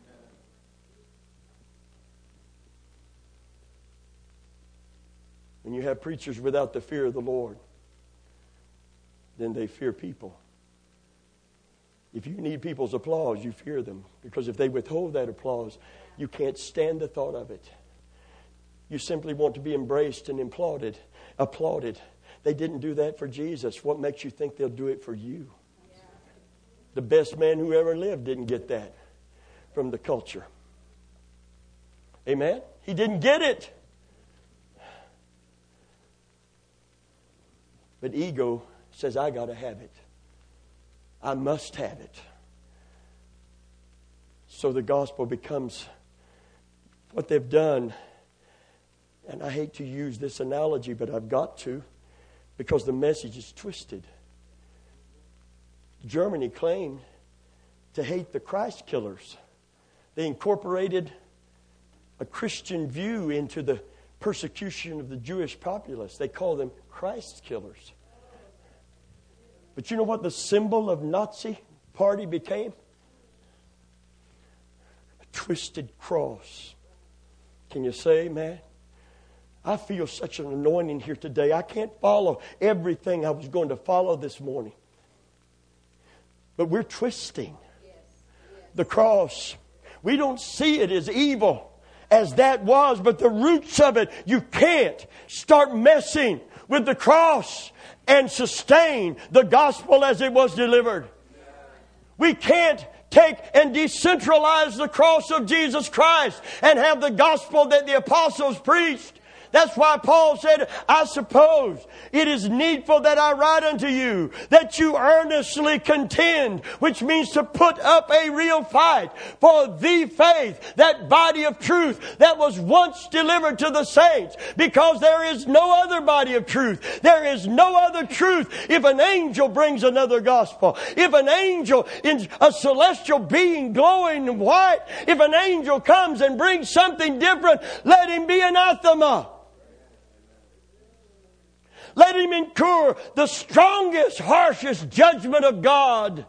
When you have preachers without the fear of the Lord, then they fear people. If you need people's applause, you fear them. Because if they withhold that applause, you can't stand the thought of it. You simply want to be embraced and applauded. applauded. They didn't do that for Jesus. What makes you think they'll do it for you? The best man who ever lived didn't get that from the culture. Amen? He didn't get it. But ego says, I got to have it. I must have it. So the gospel becomes what they've done. And I hate to use this analogy, but I've got to, because the message is twisted. Germany claimed to hate the Christ killers. They incorporated a Christian view into the persecution of the Jewish populace. They call them Christ killers. But you know what the symbol of Nazi party became? A twisted cross. Can you say, man? I feel such an anointing here today. I can't follow everything I was going to follow this morning. But we're twisting the cross. We don't see it as evil as that was, but the roots of it, you can't start messing with the cross and sustain the gospel as it was delivered. We can't take and decentralize the cross of Jesus Christ and have the gospel that the apostles preached. That's why Paul said, I suppose it is needful that I write unto you, that you earnestly contend, which means to put up a real fight for the faith, that body of truth that was once delivered to the saints, because there is no other body of truth. There is no other truth. If an angel brings another gospel, if an angel in a celestial being glowing in white, if an angel comes and brings something different, let him be anathema. Let him incur the strongest, harshest judgment of God.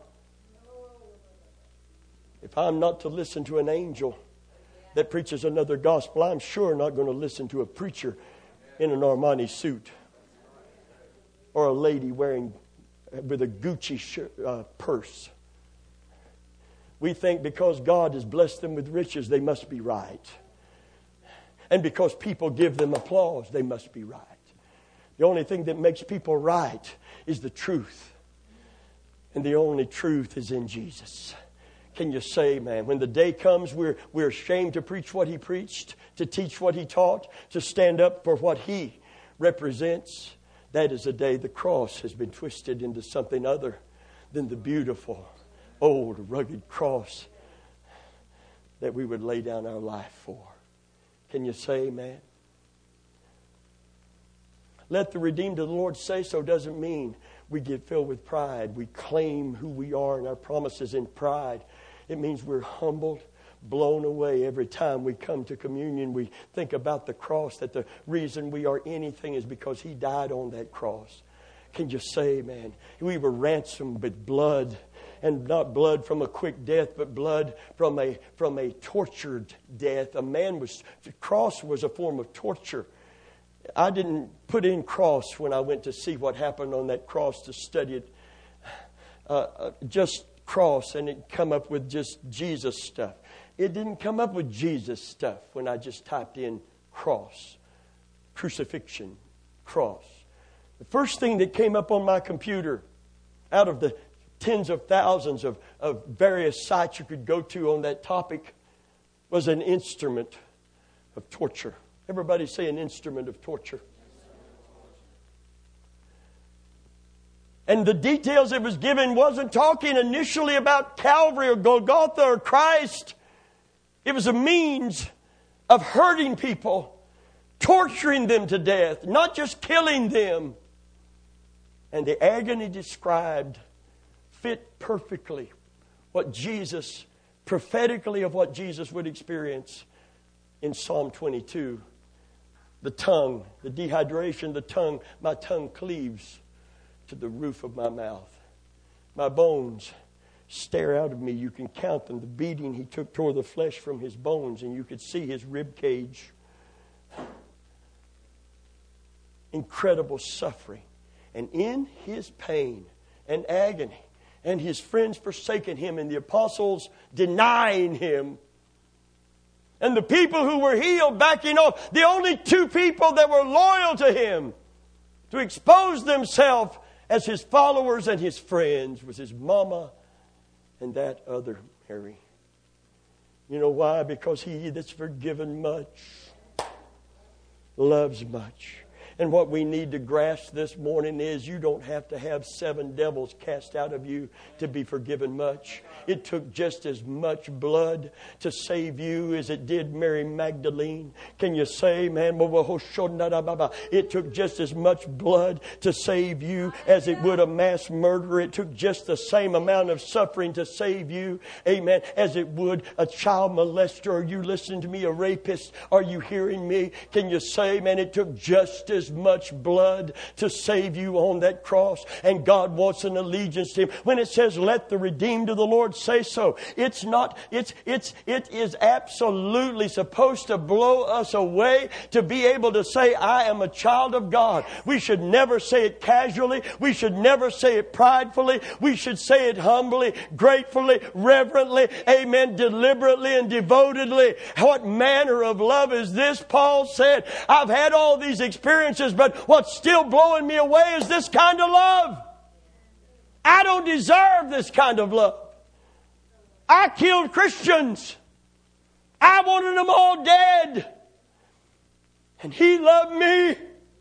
If I'm not to listen to an angel that preaches another gospel, I'm sure not going to listen to a preacher in an Armani suit or a lady wearing with a Gucci shirt, uh, purse. We think because God has blessed them with riches, they must be right. And because people give them applause, they must be right. The only thing that makes people right is the truth. And the only truth is in Jesus. Can you say, man, when the day comes we're, we're ashamed to preach what He preached, to teach what He taught, to stand up for what He represents? That is the day the cross has been twisted into something other than the beautiful, old, rugged cross that we would lay down our life for. Can you say, man? Let the redeemed of the Lord say so doesn't mean we get filled with pride. We claim who we are and our promises in pride. It means we're humbled, blown away every time we come to communion. We think about the cross, that the reason we are anything is because He died on that cross. Can you say, man, we were ransomed with blood, and not blood from a quick death, but blood from a from a tortured death. A man was, the cross was a form of torture. I didn't put in cross when I went to see what happened on that cross to study it. Uh, uh, just cross, and it come up with just Jesus stuff. It didn't come up with Jesus stuff when I just typed in cross, crucifixion, cross. The first thing that came up on my computer out of the tens of thousands of, of various sites you could go to on that topic was an instrument of torture. Everybody say an instrument of torture. And the details it was given wasn't talking initially about Calvary or Golgotha or Christ. It was a means of hurting people, torturing them to death, not just killing them. And the agony described fit perfectly what Jesus, prophetically of what Jesus would experience in Psalm twenty-two. The tongue, the dehydration, the tongue, my tongue cleaves to the roof of my mouth. My bones stare out of me. You can count them. The beating He took tore the flesh from His bones, and you could see His rib cage. Incredible suffering. And in His pain and agony, and His friends forsaking Him, and the apostles denying Him, and the people who were healed backing off, the only two people that were loyal to Him to expose themselves as His followers and His friends was His mama and that other Mary. You know why? Because He that's forgiven much loves much. And what we need to grasp this morning is you don't have to have seven devils cast out of you to be forgiven much. It took just as much blood to save you as it did Mary Magdalene. Can you say, man? It took just as much blood to save you as it would a mass murderer. It took just the same amount of suffering to save you, amen, as it would a child molester. Are you listening to me? A rapist? Are you hearing me? Can you say, man, it took just as much blood to save you on that cross? And God wants an allegiance to Him. When it says, let the redeemed of the Lord say so, it's not, it's, it's, it is absolutely supposed to blow us away to be able to say, I am a child of God. We should never say it casually. We should never say it pridefully. We should say it humbly, gratefully, reverently, amen, deliberately and devotedly. What manner of love is this? Paul said, I've had all these experiences, but what's still blowing me away is this kind of love. I don't deserve this kind of love. I killed Christians. I wanted them all dead. And He loved me.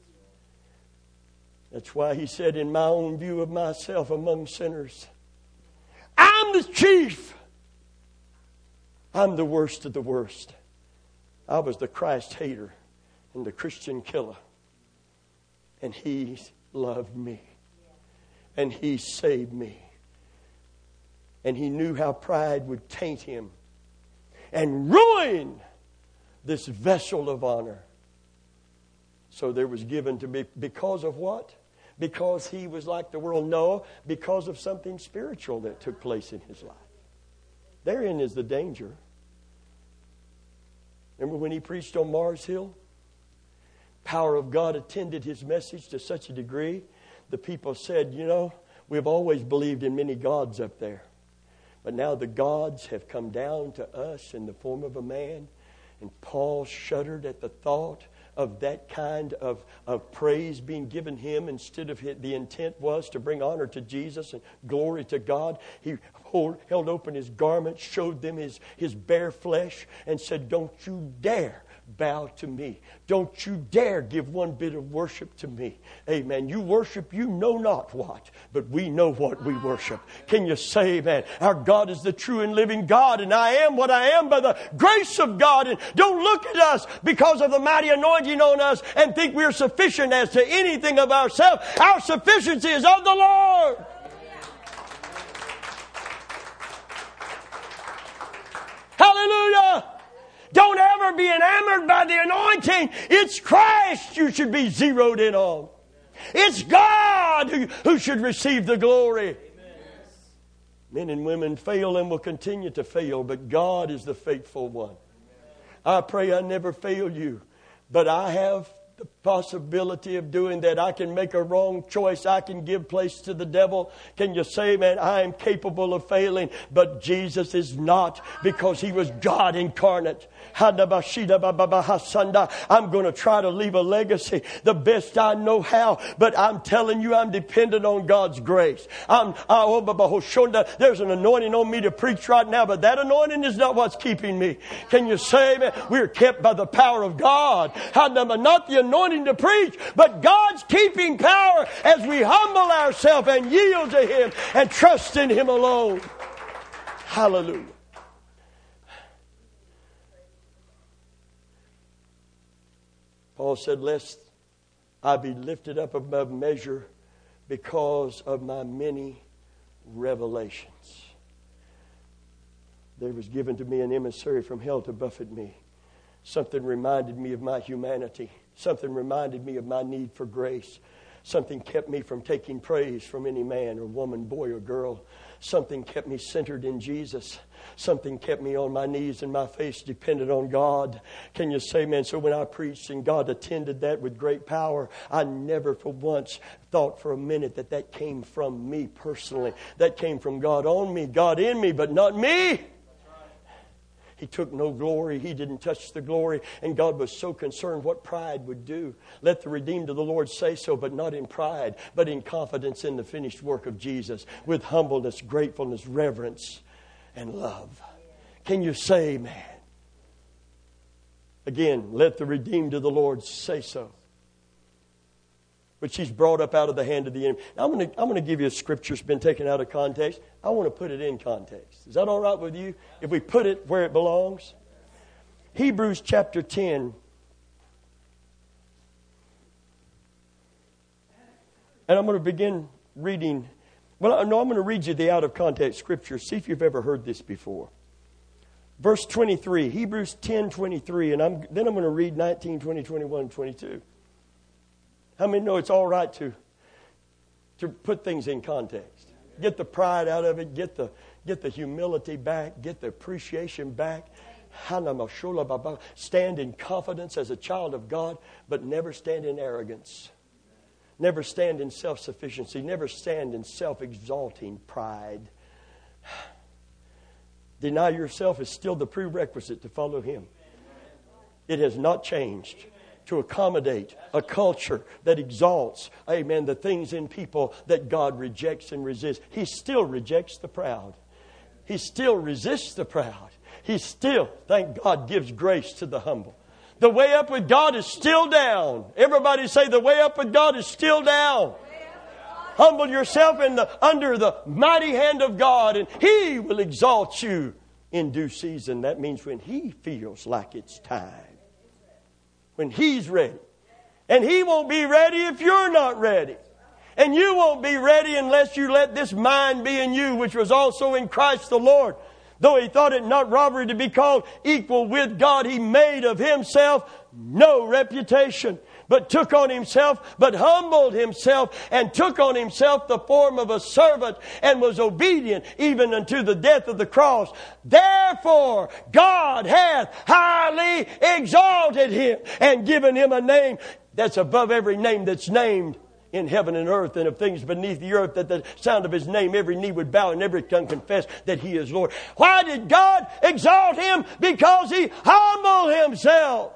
That's why He said, in my own view of myself among sinners, I'm the chief. I'm the worst of the worst. I was the Christ hater and the Christian killer. And He loved me. And He saved me. And He knew how pride would taint Him and ruin this vessel of honor. So there was given to be, because of what? Because He was like the world? No, because of something spiritual that took place in His life. Therein is the danger. Remember when He preached on Mars Hill? Power of God attended His message to such a degree, the people said, you know, we've always believed in many gods up there. But now the gods have come down to us in the form of a man. And Paul shuddered at the thought of that kind of, of praise being given him instead of his, the intent was to bring honor to Jesus and glory to God. He hold, held open His garment, showed them his, his bare flesh, and said, don't you dare bow to me. Don't you dare give one bit of worship to me. Amen. You worship you know not what, but we know what we worship. Can you say amen? Our God is the true and living God, and I am what I am by the grace of God. And don't look at us because of the mighty anointing on us and think we're sufficient as to anything of ourselves. Our sufficiency is of the Lord. Hallelujah. Don't ever be enamored by the anointing. It's Christ you should be zeroed in on. It's God who, who should receive the glory. Amen. Men and women fail and will continue to fail, but God is the faithful one. I pray I never fail you, but I have the possibility of doing that. I can make a wrong choice. I can give place to the devil. Can you say, man, I am capable of failing, but Jesus is not, because He was God incarnate. I'm going to try to leave a legacy the best I know how, but I'm telling you, I'm dependent on God's grace. I'm, there's an anointing on me to preach right now, but that anointing is not what's keeping me. Can you say, man, we're kept by the power of God. Not the anointing to preach, but God's keeping power as we humble ourselves and yield to Him and trust in Him alone. Hallelujah. Paul said, lest I be lifted up above measure because of my many revelations. There was given to me an emissary from hell to buffet me. Something reminded me of my humanity. Something reminded me of my need for grace. Something kept me from taking praise from any man or woman, boy or girl. Something kept me centered in Jesus. Something kept me on my knees and my face dependent on God. Can you say, man? So when I preached and God attended that with great power, I never for once thought for a minute that that came from me personally. That came from God on me, God in me, but not me. He took no glory. He didn't touch the glory. And God was so concerned what pride would do. Let the redeemed of the Lord say so, but not in pride, but in confidence in the finished work of Jesus, with humbleness, gratefulness, reverence, and love. Can you say amen? Again, let the redeemed of the Lord say so. But she's brought up out of the hand of the enemy. Now, I'm going to I'm going to give you a scripture that's been taken out of context. I want to put it in context. Is that all right with you? If we put it where it belongs? Hebrews chapter ten. And I'm going to begin reading. Well, no, I'm going to read you the out of context scripture. See if you've ever heard this before. Verse twenty-three. Hebrews ten twenty-three. And I'm, then I'm going to read nineteen, twenty, twenty-one, and twenty-two. How many know it's all right to, to put things in context? Get the pride out of it. Get the, get the humility back. Get the appreciation back. Stand in confidence as a child of God, but never stand in arrogance. Never stand in self-sufficiency. Never stand in self-exalting pride. Deny yourself is still the prerequisite to follow Him. It has not changed. To accommodate a culture that exalts, amen, the things in people that God rejects and resists. He still rejects the proud. He still resists the proud. He still, thank God, gives grace to the humble. The way up with God is still down. Everybody say the way up with God is still down. Humble yourself in the, under the mighty hand of God, and He will exalt you in due season. That means when He feels like it's time. When He's ready. And He won't be ready if you're not ready. And you won't be ready unless you let this mind be in you, which was also in Christ the Lord. Though He thought it not robbery to be called equal with God, He made of Himself no reputation, but took on Himself, but humbled Himself, and took on Himself the form of a servant, and was obedient even unto the death of the cross. Therefore, God hath highly exalted Him, and given Him a name that's above every name that's named in heaven and earth, and of things beneath the earth, that the sound of His name every knee would bow and every tongue confess that He is Lord. Why did God exalt Him? Because He humbled Himself.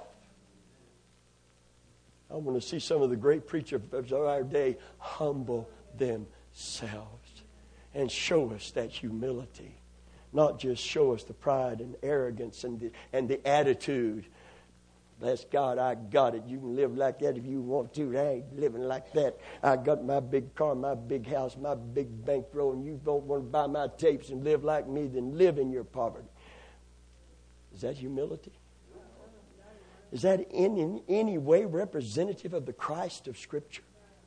I want to see some of the great preachers of our day humble themselves and show us that humility. Not just show us the pride and arrogance and the, and the attitude. Bless God, I got it. You can live like that if you want to. I ain't living like that. I got my big car, my big house, my big bankroll, and you don't want to buy my tapes and live like me, then live in your poverty. Is that humility? Is that in, in any way representative of the Christ of Scripture?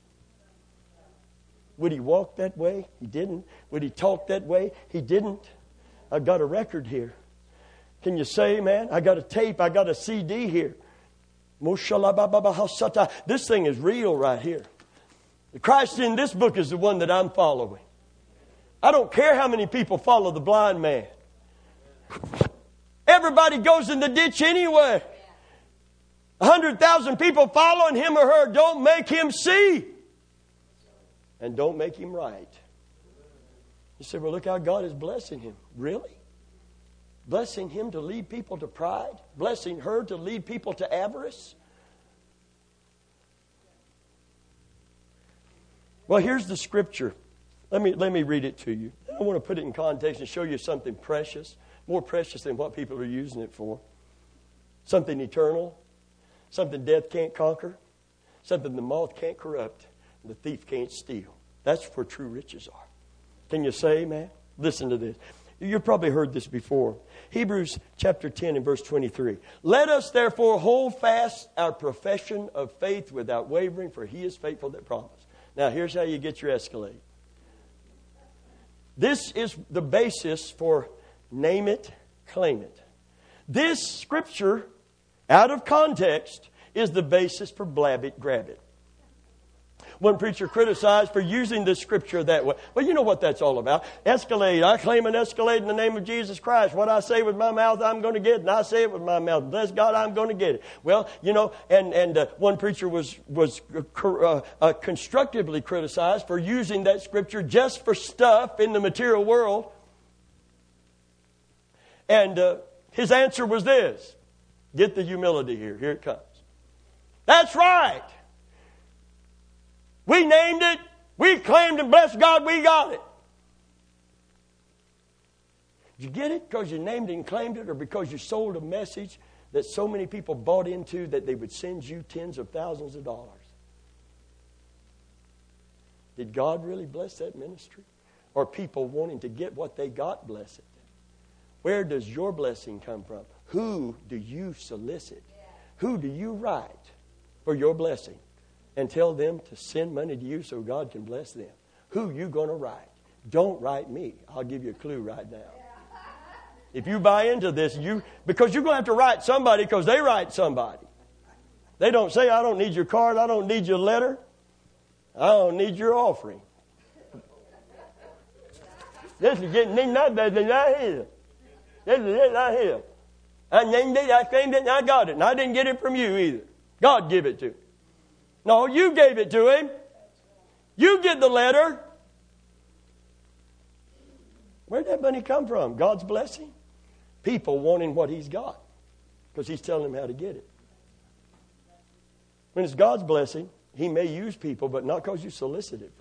Would he walk that way? He didn't. Would he talk that way? He didn't. I've got a record here. Can you say, man? I got a tape. I got a C D here. This thing is real right here. The Christ in this book is the one that I'm following. I don't care how many people follow the blind man. Everybody goes in the ditch anyway. A hundred thousand people following him or her don't make him see. And don't make him right. You say, well, look how God is blessing him. Really? Blessing him to lead people to pride? Blessing her to lead people to avarice? Well, here's the scripture. Let me, let me read it to you. I want to put it in context and show you something precious. More precious than what people are using it for. Something eternal. Something death can't conquer. Something the moth can't corrupt. And the thief can't steal. That's where true riches are. Can you say, man? Listen to this. You've probably heard this before. Hebrews chapter ten and verse twenty-three. Let us therefore hold fast our profession of faith without wavering, for he is faithful that promised. Now here's how you get your Escalade. This is the basis for name it, claim it. This scripture, out of context, is the basis for blab it, grab it. One preacher criticized for using this scripture that way. Well, you know what that's all about. Escalade. I claim an Escalade in the name of Jesus Christ. What I say with my mouth, I'm going to get. And I say it with my mouth. Bless God, I'm going to get it. Well, you know, and, and uh, one preacher was, was uh, uh, constructively criticized for using that scripture just for stuff in the material world. And uh, his answer was this. Get the humility here. Here it comes. That's right. We named it. We claimed and bless God, we got it. Did you get it because you named it and claimed it, or because you sold a message that so many people bought into that they would send you tens of thousands of dollars? Did God really bless that ministry? Or people wanting to get what they got bless it? Where does your blessing come from? Who do you solicit? Who do you write for your blessing? And tell them to send money to you so God can bless them. Who you going to write? Don't write me. I'll give you a clue right now. If you buy into this, you because you're going to have to write somebody because they write somebody. They don't say, I don't need your card. I don't need your letter. I don't need your offering. This is getting not better than I here. This is it right here. I named it, I claimed it, and I got it. And I didn't get it from you either. God gave it to me. No, you gave it to him. You get the letter. Where'd that money come from? God's blessing? People wanting what he's got because he's telling them how to get it. When it's God's blessing, he may use people, but not because you solicit it from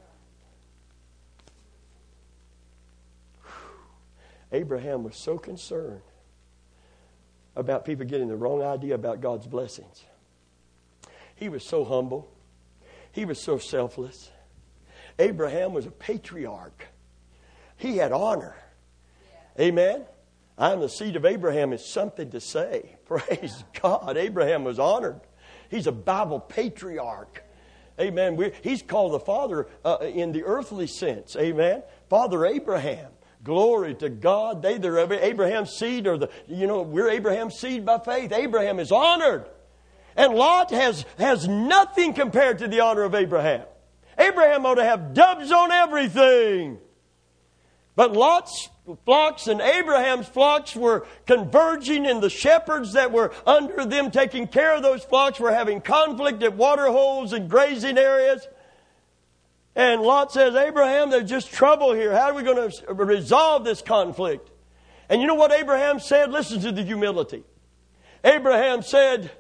him. Abraham was so concerned about people getting the wrong idea about God's blessings. He was so humble. He was so selfless. Abraham was a patriarch. He had honor. Yeah. Amen? I am the seed of Abraham is something to say. Praise God. Abraham was honored. He's a Bible patriarch. Amen. We're, he's called the father uh, in the earthly sense. Amen. Father Abraham. Glory to God. They that are Abraham's seed are the, you know, we're Abraham's seed by faith. Abraham is honored. And Lot has, has nothing compared to the honor of Abraham. Abraham ought to have doves on everything. But Lot's flocks and Abraham's flocks were converging, and the shepherds that were under them taking care of those flocks were having conflict at water holes and grazing areas. And Lot says, Abraham, there's just trouble here. How are we going to resolve this conflict? And you know what Abraham said? Listen to the humility. Abraham said,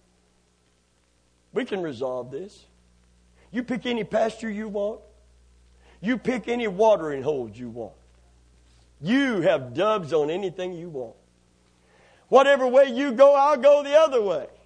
we can resolve this. You pick any pasture you want. You pick any watering holes you want. You have doves on anything you want. Whatever way you go, I'll go the other way.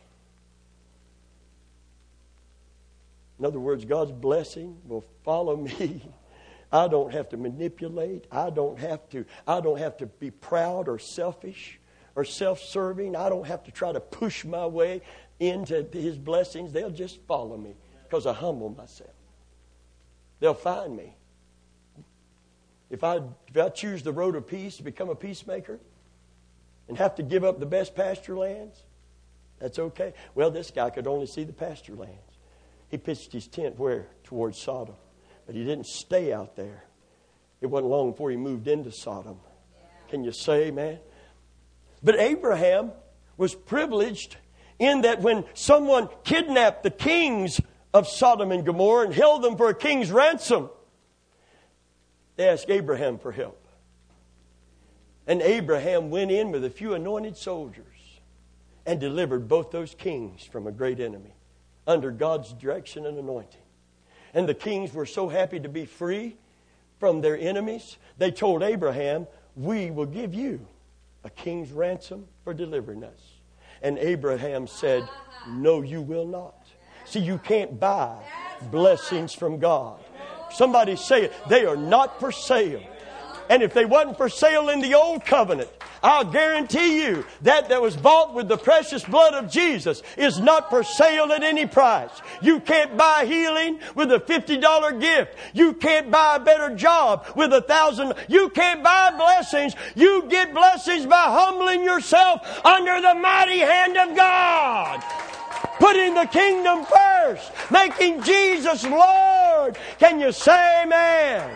In other words, God's blessing will follow me. I don't have to manipulate. I don't have to, I don't have to be proud or selfish or self-serving. I don't have to try to push my way into His blessings. They'll just follow me because I humble myself. They'll find me. If I, if I choose the road of peace to become a peacemaker and have to give up the best pasture lands, that's okay. Well, this guy could only see the pasture lands. He pitched his tent where? Towards Sodom. But he didn't stay out there. It wasn't long before he moved into Sodom. Can you say amen? But Abraham was privileged in that when someone kidnapped the kings of Sodom and Gomorrah and held them for a king's ransom, they asked Abraham for help. And Abraham went in with a few anointed soldiers and delivered both those kings from a great enemy under God's direction and anointing. And the kings were so happy to be free from their enemies, they told Abraham, we will give you a king's ransom for delivering us. And Abraham said, no, you will not. See, you can't buy blessings from God. Somebody say it. They are not for sale. And if they wasn't for sale in the old covenant, I'll guarantee you that that was bought with the precious blood of Jesus is not for sale at any price. You can't buy healing with a fifty dollar gift. You can't buy a better job with a thousand. You can't buy blessings. You get blessings by humbling yourself under the mighty hand of God. Putting the kingdom first. Making Jesus Lord. Can you say amen?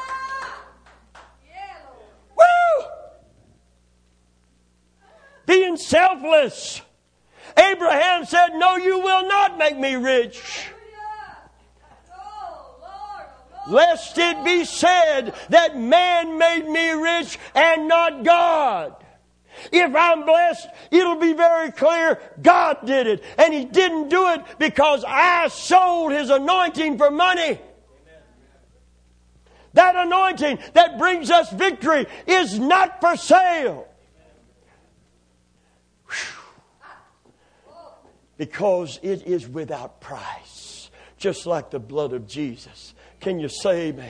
Woo! Being selfless. Abraham said, no, you will not make me rich. Lest it be said that man made me rich and not God. If I'm blessed, it'll be very clear God did it. And He didn't do it because I sold His anointing for money. That anointing that brings us victory is not for sale. Because it is without price. Just like the blood of Jesus. Can you say amen?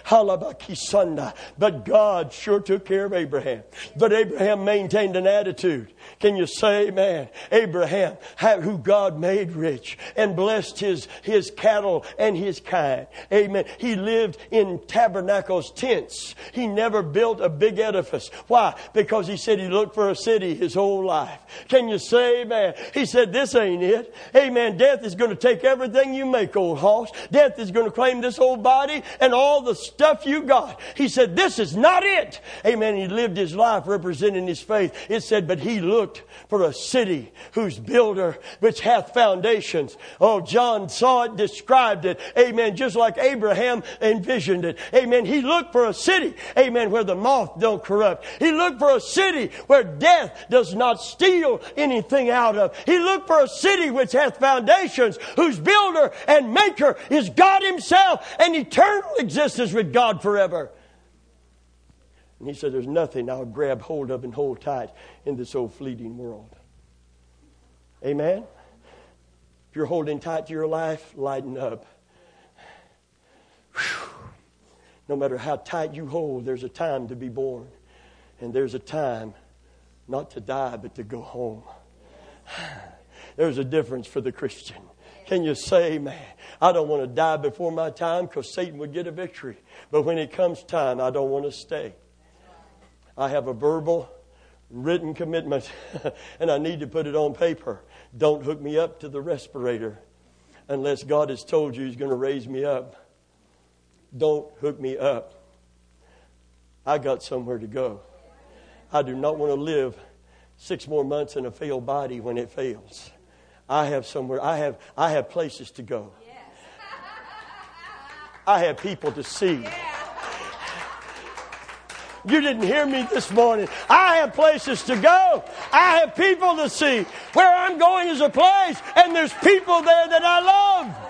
But God sure took care of Abraham. But Abraham maintained an attitude. Can you say amen? Abraham, who God made rich and blessed his, his cattle and his kind. Amen. He lived in tabernacles, tents. He never built a big edifice. Why? Because he said he looked for a city his whole life. Can you say amen? He said, this ain't it. Amen. Death is going to take everything you make, old hoss. Death is going to claim this old body and all the stuff you got. He said, this is not it. Amen. He lived his life representing his faith. It said, but he looked for a city whose builder, which hath foundations. Oh, John saw it, described it. Amen. Just like Abraham envisioned it. Amen. He looked for a city. Amen. Where the moth don't corrupt. He looked for a city where death does not steal anything out of. He looked for a city which hath foundations, whose builder and maker is God Himself, and eternal existence with God forever. And he said, there's nothing I'll grab hold of and hold tight in this old fleeting world. Amen? If you're holding tight to your life, lighten up. Whew. No matter how tight you hold, there's a time to be born. And there's a time not to die, but to go home. There's a difference for the Christian. Can you say amen? I don't want to die before my time because Satan would get a victory. But when it comes time, I don't want to stay. I have a verbal, written commitment, and I need to put it on paper. Don't hook me up to the respirator unless God has told you He's going to raise me up. Don't hook me up. I got somewhere to go. I do not want to live six more months in a failed body when it fails. I have somewhere, I have, I have places to go. I have people to see. You didn't hear me this morning. I have places to go. I have people to see. Where I'm going is a place, and there's people there that I love.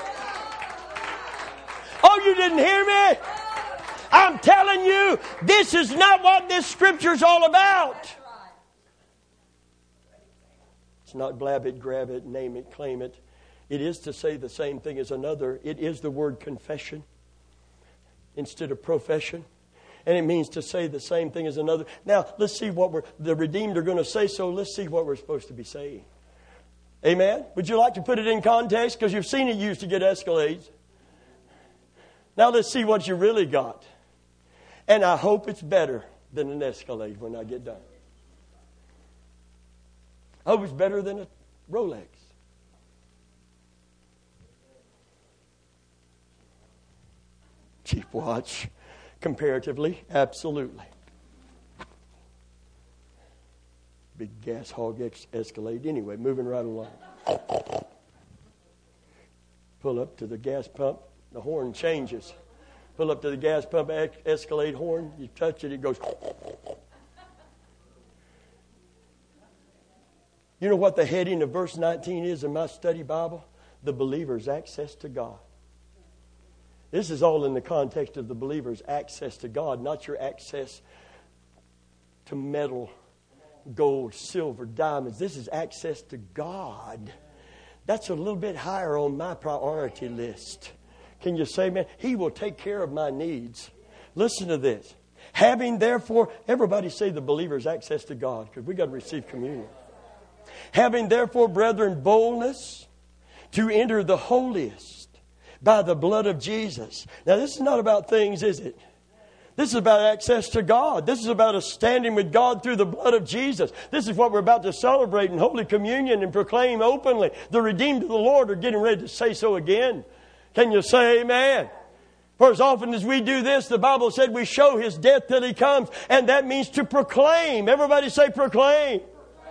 Oh, you didn't hear me? I'm telling you, this is not what this scripture's all about. It's not blab it, grab it, name it, claim it. It is to say the same thing as another. It is the word confession instead of profession. And it means to say the same thing as another. Now, let's see what we're, the redeemed are going to say, so let's see what we're supposed to be saying. Amen? Would you like to put it in context? Because you've seen it used to get Escalades. Now let's see what you really got. And I hope it's better than an Escalade when I get done. I hope it's better than a Rolex. Cheap watch, comparatively, absolutely. Big gas hog Escalade. Anyway, moving right along. Pull up to the gas pump, the horn changes. Pull up to the gas pump Escalade horn, you touch it, it goes. You know what the heading of verse nineteen is in my study Bible? The believer's access to God. This is all in the context of the believer's access to God, not your access to metal, gold, silver, diamonds. This is access to God. That's a little bit higher on my priority list. Can you say, man, He will take care of my needs. Listen to this. Having therefore, everybody say the believer's access to God, because we got to receive communion. Having therefore, brethren, boldness to enter the holiest by the blood of Jesus. Now, this is not about things, is it? This is about access to God. This is about us standing with God through the blood of Jesus. This is what we're about to celebrate in Holy Communion and proclaim openly. The redeemed of the Lord are getting ready to say so again. Can you say amen? For as often as we do this, the Bible said we show His death till He comes. And that means to proclaim. Everybody say proclaim.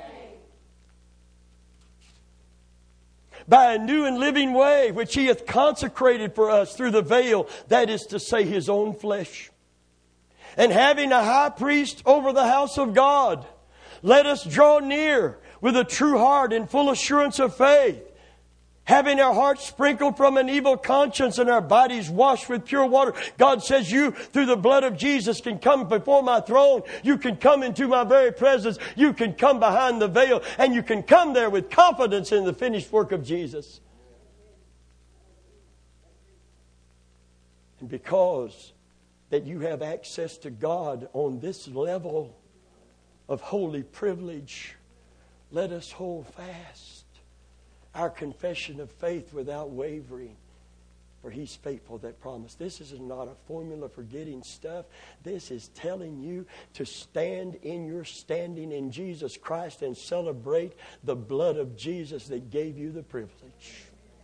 By a new and living way, which He hath consecrated for us through the veil, that is to say, His own flesh. And having a high priest over the house of God, let us draw near with a true heart and full assurance of faith, having our hearts sprinkled from an evil conscience and our bodies washed with pure water. God says you, through the blood of Jesus, can come before my throne. You can come into my very presence. You can come behind the veil. And you can come there with confidence in the finished work of Jesus. And because that you have access to God on this level of holy privilege, let us hold fast our confession of faith without wavering, for He's faithful that promised. This is not a formula for getting stuff. This is telling you to stand in your standing in Jesus Christ and celebrate the blood of Jesus that gave you the privilege.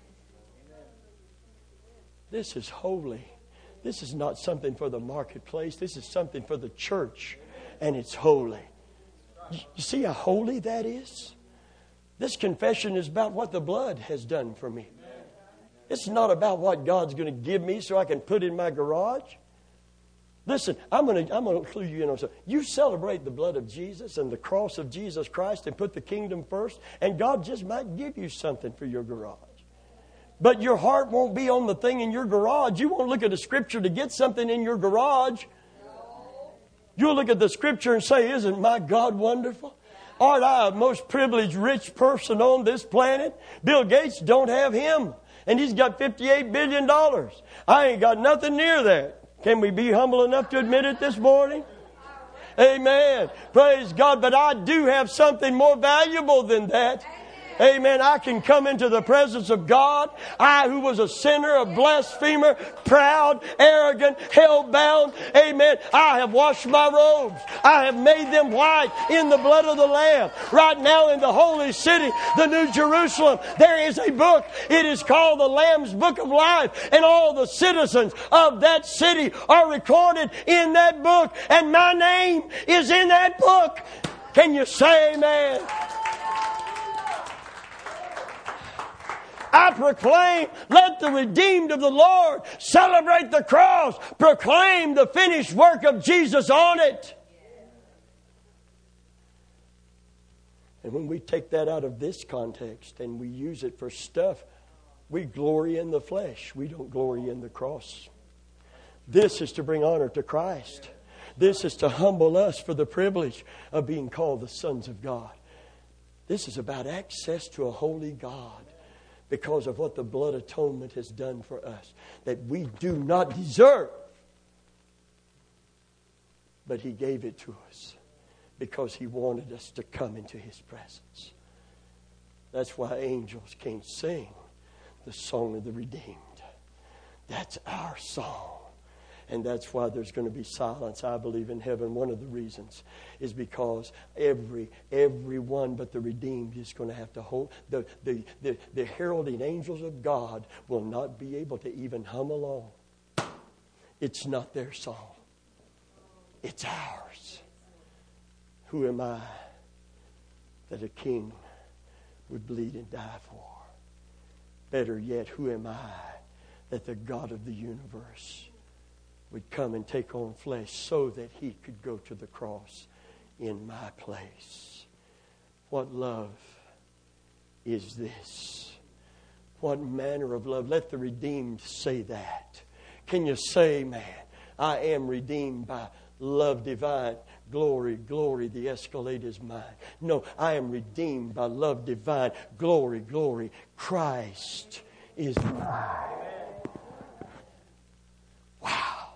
This is holy. This is not something for the marketplace. This is something for the church, and it's holy. You see how holy that is? This confession is about what the blood has done for me. It's not about what God's going to give me so I can put in my garage. Listen, I'm going to I'm going to clue you in on something. You celebrate the blood of Jesus and the cross of Jesus Christ and put the kingdom first, and God just might give you something for your garage. But your heart won't be on the thing in your garage. You won't look at the Scripture to get something in your garage. You'll look at the Scripture and say, isn't my God wonderful? Aren't I a most privileged, rich person on this planet? Bill Gates don't have him. And he's got fifty-eight billion dollars. I ain't got nothing near that. Can we be humble enough to admit it this morning? Amen. Praise God. But I do have something more valuable than that. Amen. I can come into the presence of God. I, who was a sinner, a blasphemer, proud, arrogant, hell-bound. Amen. I have washed my robes. I have made them white in the blood of the Lamb. Right now in the holy city, the New Jerusalem, there is a book. It is called the Lamb's Book of Life. And all the citizens of that city are recorded in that book. And my name is in that book. Can you say amen? I proclaim, let the redeemed of the Lord celebrate the cross. Proclaim the finished work of Jesus on it. And when we take that out of this context and we use it for stuff, we glory in the flesh. We don't glory in the cross. This is to bring honor to Christ. This is to humble us for the privilege of being called the sons of God. This is about access to a holy God. because of what the blood atonement has done for us that we do not deserve. But He gave it to us because He wanted us to come into His presence. That's why angels can't sing the song of the redeemed. That's our song. And that's why there's going to be silence, I believe, in heaven. One of the reasons is because every everyone but the redeemed is going to have to hold. The, the, the, the heralding angels of God will not be able to even hum along. It's not their song. It's ours. Who am I that a king would bleed and die for? Better yet, who am I that the God of the universe would come and take on flesh so that He could go to the cross in my place? What love is this? What manner of love? Let the redeemed say that. Can you say, man, I am redeemed by love divine? Glory, glory, the Escalade is mine. No, I am redeemed by love divine. Glory, glory, Christ is mine. Wow.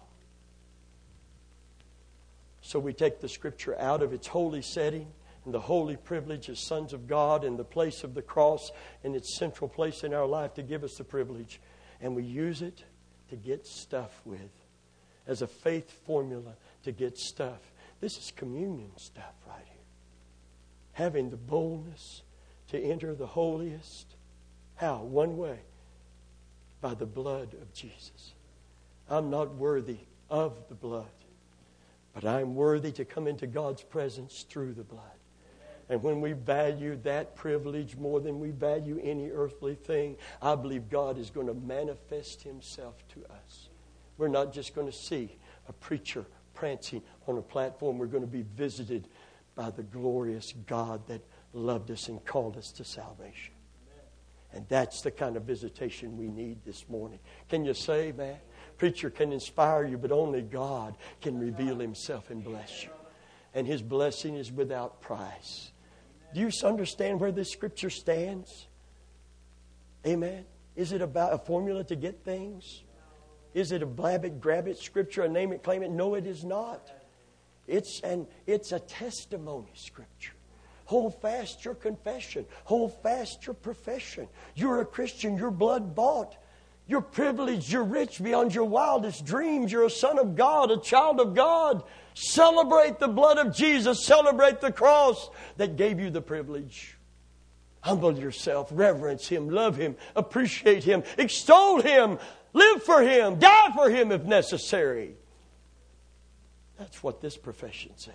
So we take the Scripture out of its holy setting and the holy privilege as sons of God and the place of the cross and its central place in our life to give us the privilege. And we use it to get stuff with as a faith formula to get stuff. This is communion stuff right here. Having the boldness to enter the holiest. How? One way. By the blood of Jesus. I'm not worthy of the blood, but I'm worthy to come into God's presence through the blood. And when we value that privilege more than we value any earthly thing, I believe God is going to manifest Himself to us. We're not just going to see a preacher prancing on a platform. We're going to be visited by the glorious God that loved us and called us to salvation. And that's the kind of visitation we need this morning. Can you say, man? Preacher can inspire you, but only God can reveal Himself and bless you. And His blessing is without price. Do you understand where this Scripture stands? Amen. Is it about a formula to get things? Is it a blab it, grab it Scripture, a name it, claim it? No, it is not. It's an it's a testimony Scripture. Hold fast your confession. Hold fast your profession. You're a Christian. You're blood bought. You're privileged. You're rich beyond your wildest dreams. You're a son of God, a child of God. Celebrate the blood of Jesus. Celebrate the cross that gave you the privilege. Humble yourself. Reverence Him. Love Him. Appreciate Him. Extol Him. Live for Him. Die for Him if necessary. That's what this profession says.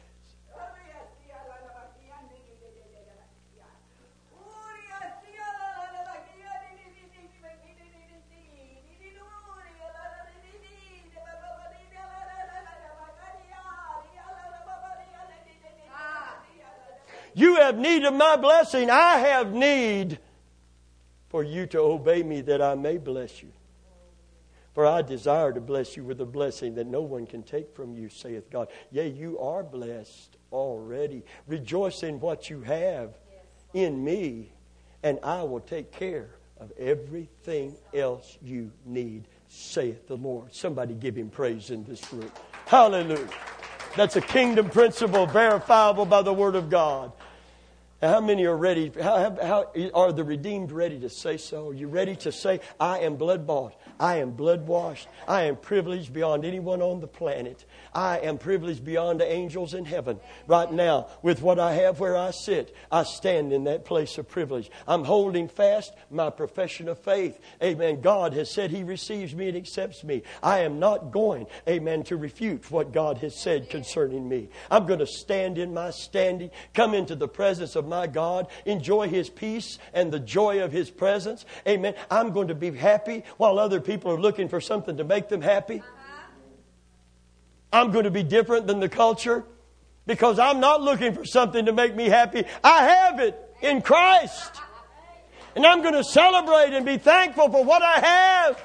You have need of my blessing. I have need for you to obey me that I may bless you. For I desire to bless you with a blessing that no one can take from you, saith God. Yea, you are blessed already. Rejoice in what you have in me, and I will take care of everything else you need, saith the Lord. Somebody give Him praise in this room. Hallelujah. That's a kingdom principle verifiable by the Word of God. How many are ready? How, how are the redeemed ready to say so? Are you ready to say, I am blood bought. I am blood washed. I am privileged beyond anyone on the planet. I am privileged beyond the angels in heaven. Right now, with what I have where I sit, I stand in that place of privilege. I'm holding fast my profession of faith. Amen. God has said He receives me and accepts me. I am not going, amen, to refute what God has said concerning me. I'm going to stand in my standing, come into the presence of my God, enjoy His peace and the joy of His presence. Amen. I'm going to be happy while other people are looking for something to make them happy. I'm going to be different than the culture because I'm not looking for something to make me happy. I have it in Christ. And I'm going to celebrate and be thankful for what I have.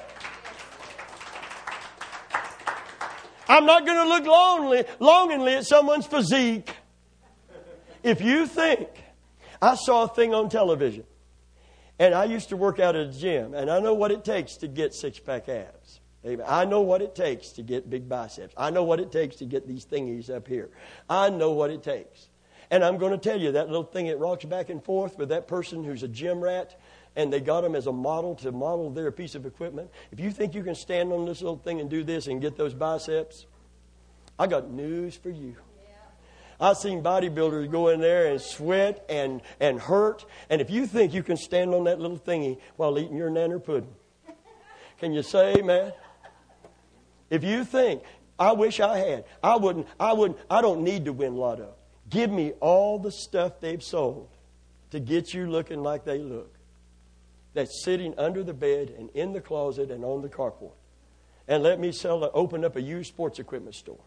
I'm not going to look lonely, longingly at someone's physique. If you think, I saw a thing on television, And I used to work out at a gym, and I know what it takes to get six-pack abs. Amen. I know what it takes to get big biceps. I know what it takes to get these thingies up here. I know what it takes. And I'm going to tell you, that little thing that rocks back and forth with that person who's a gym rat, and they got them as a model to model their piece of equipment. If you think you can stand on this little thing and do this and get those biceps, I got news for you. I've seen bodybuilders go in there and sweat and, and hurt. And if you think you can stand on that little thingy while eating your nanner pudding, can you say amen? If you think, I wish I had, I wouldn't, I wouldn't, I don't need to win lotto. Give me all the stuff they've sold to get you looking like they look. That's sitting under the bed and in the closet and on the carport. And let me sell, open up a used sports equipment store.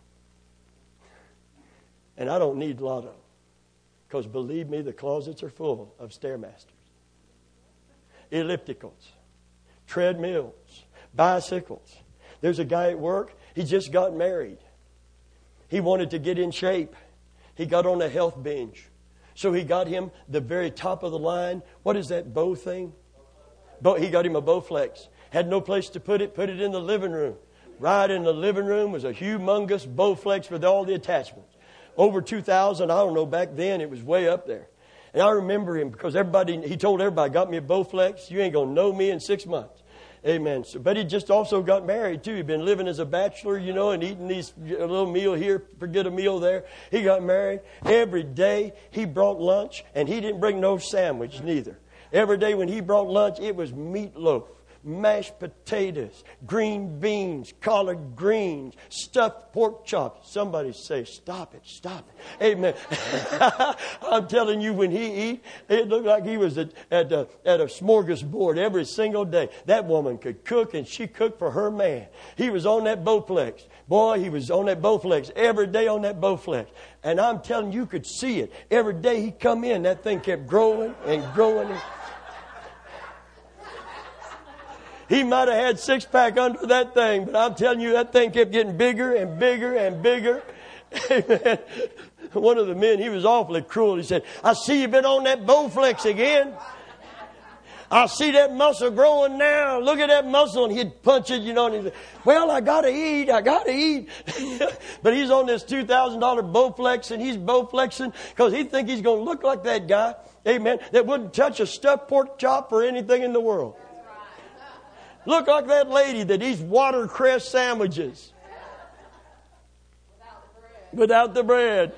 And I don't need lotto. Because believe me, the closets are full of Stairmasters, ellipticals, treadmills, bicycles. There's a guy at work, he just got married. He wanted to get in shape. He got on a health binge. So he got him the very top of the line. What is that bow thing? Bo- he got him a Bowflex. Had no place to put it, put it in the living room. Right in the living room was a humongous Bowflex with all the attachments. Over two thousand, I don't know, back then it was way up there. And I remember him because everybody, he told everybody, got me a Bowflex. You ain't going to know me in six months. Amen. So, but he just also got married too. He'd been living as a bachelor, you know, and eating these, a little meal here, forget a meal there. He got married. Every day he brought lunch, and he didn't bring no sandwich neither. Every day when he brought lunch, it was meatloaf, mashed potatoes, green beans, collard greens, stuffed pork chops. Somebody say, stop it, stop it. Amen. I'm telling you, when he eat, it looked like he was at, at, a, at a smorgasbord every single day. That woman could cook, and she cooked for her man. He was on that Bowflex. Boy, he was on that Bowflex, every day on that Bowflex. And I'm telling you, you could see it. Every day he come in, that thing kept growing and growing and he might have had six-pack under that thing, but I'm telling you, that thing kept getting bigger and bigger and bigger. Amen. One of the men, he was awfully cruel. He said, I see you've been on that Bowflex again. I see that muscle growing now. Look at that muscle. And he'd punch it, you know, and he'd say, well, I got to eat. I got to eat. But he's on this two thousand dollars Bowflex, and he's Bowflexing because he thinks he's going to look like that guy, amen, that wouldn't touch a stuffed pork chop for anything in the world. Look like that lady that eats watercress sandwiches. Without the bread.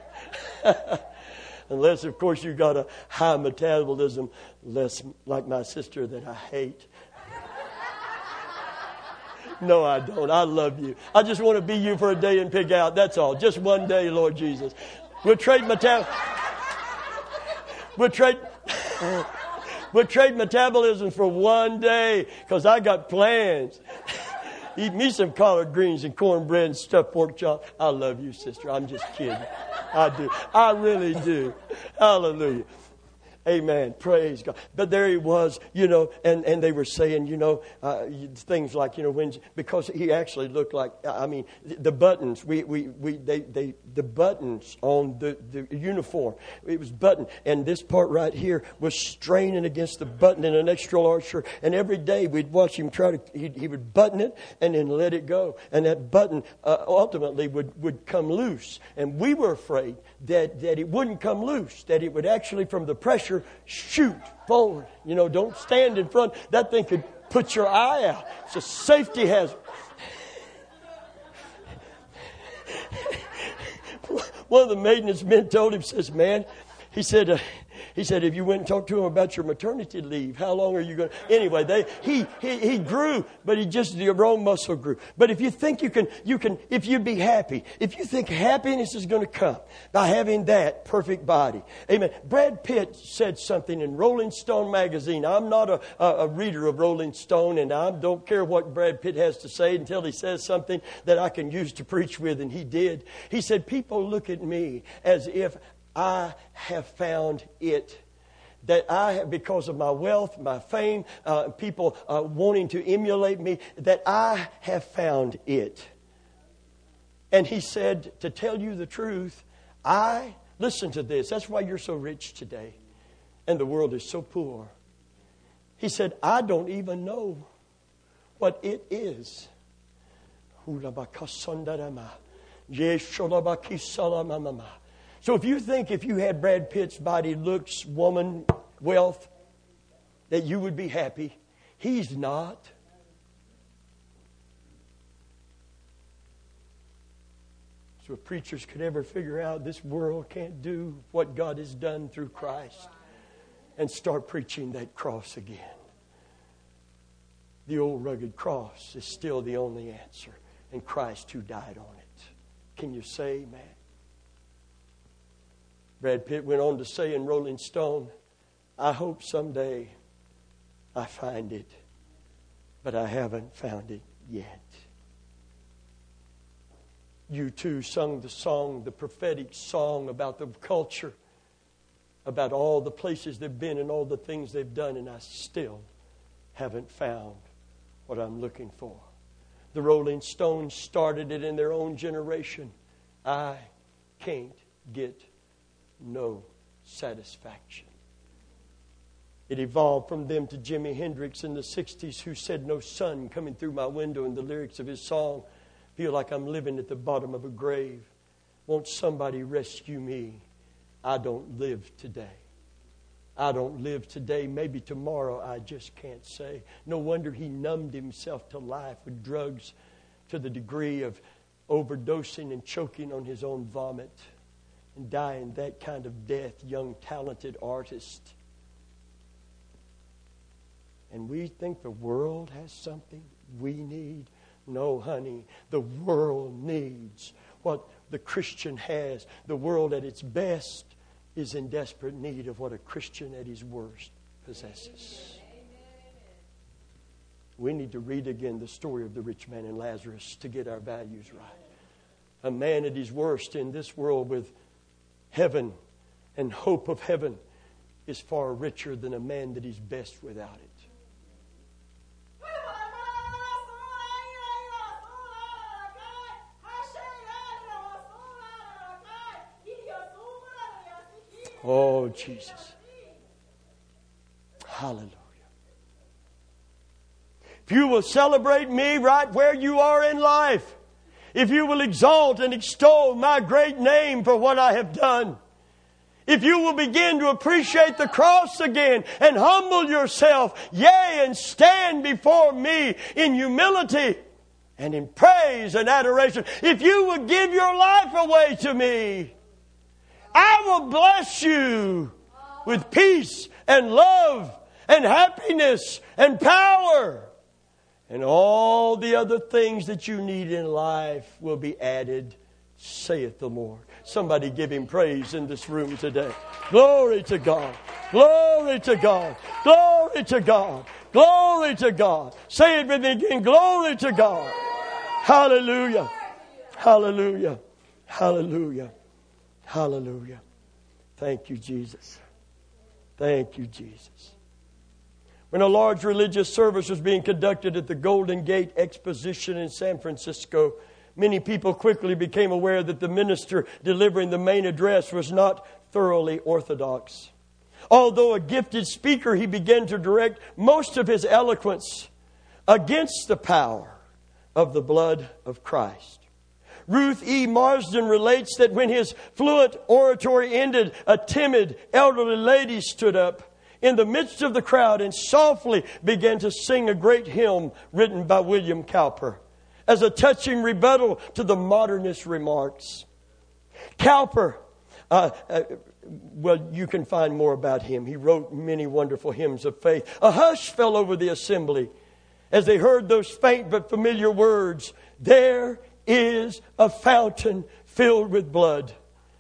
Unless, of course, you've got a high metabolism, less like my sister that I hate. No, I don't. I love you. I just want to be you for a day and pig out. That's all. Just one day, Lord Jesus. We'll trade metabolism. We'll trade... We'll trade metabolism for one day because I got plans. Eat me some collard greens and cornbread and stuffed pork chop. I love you, sister. I'm just kidding. I do. I really do. Hallelujah. Amen. Praise God. But there he was, you know, and, and they were saying, you know, uh, things like, you know, when, because he actually looked like, I mean, the buttons, we, we, we, they, they, the buttons on the, the uniform, it was buttoned. And this part right here was straining against the button in an extra large shirt. And every day we'd watch him try to, he, he would button it and then let it go. And that button uh, ultimately would, would come loose. And we were afraid that, that it wouldn't come loose, that it would actually, from the pressure, shoot forward. You know, don't stand in front. That thing could put your eye out. It's a safety hazard. One of the maintenance men told him, says, man, he said, uh, he said, if you went and talked to him about your maternity leave, how long are you going to... Anyway, they, he, he, he grew, but he just, the wrong muscle grew. But if you think you can, you can, if you be happy, if you think happiness is going to come by having that perfect body. Amen. Brad Pitt said something in Rolling Stone magazine. I'm not a, a, a reader of Rolling Stone, and I don't care what Brad Pitt has to say until he says something that I can use to preach with, and he did. He said, people look at me as if I have found it. That I have, because of my wealth, my fame, uh, people uh, wanting to emulate me, that I have found it. And he said, to tell you the truth, I, listen to this, that's why you're so rich today and the world is so poor. He said, I don't even know what it is. So if you think if you had Brad Pitt's body, looks, woman, wealth, that you would be happy, he's not. So if preachers could ever figure out this world can't do what God has done through Christ and start preaching that cross again. The old rugged cross is still the only answer, and Christ who died on it. Can you say amen? Brad Pitt went on to say in Rolling Stone, I hope someday I find it, but I haven't found it yet. You too sung the song, the prophetic song about the culture, about all the places they've been and all the things they've done, and I still haven't found what I'm looking for. The Rolling Stones started it in their own generation. I can't get no satisfaction. It evolved from them to Jimi Hendrix in the sixties, who said, no sun coming through my window, in the lyrics of his song, feel like I'm living at the bottom of a grave. Won't somebody rescue me? I don't live today. I don't live today. Maybe tomorrow, I just can't say. No wonder he numbed himself to life with drugs to the degree of overdosing and choking on his own vomit and dying that kind of death, young, talented artist. And we think the world has something we need. No, honey, the world needs what the Christian has. The world at its best is in desperate need of what a Christian at his worst possesses. We need to read again the story of the rich man and Lazarus to get our values right. A man at his worst in this world with heaven and hope of heaven is far richer than a man that is best without it. Oh, Jesus. Hallelujah. If you will celebrate me right where you are in life, if you will exalt and extol my great name for what I have done, if you will begin to appreciate the cross again and humble yourself, yea, and stand before me in humility and in praise and adoration, if you will give your life away to me, I will bless you with peace and love and happiness and power. And all the other things that you need in life will be added, saith the Lord. Somebody give Him praise in this room today. Glory to God. Glory to God. Glory to God. Glory to God. Say it with me again. Glory to God. Hallelujah. Hallelujah. Hallelujah. Hallelujah. Thank you, Jesus. Thank you, Jesus. When a large religious service was being conducted at the Golden Gate Exposition in San Francisco, many people quickly became aware that the minister delivering the main address was not thoroughly orthodox. Although a gifted speaker, he began to direct most of his eloquence against the power of the blood of Christ. Ruth E. Marsden relates that when his fluent oratory ended, a timid elderly lady stood up in the midst of the crowd and softly began to sing a great hymn written by William Cowper as a touching rebuttal to the modernist remarks. Cowper, uh, uh, well, you can find more about him. He wrote many wonderful hymns of faith. A hush fell over the assembly as they heard those faint but familiar words, "There is a fountain filled with blood,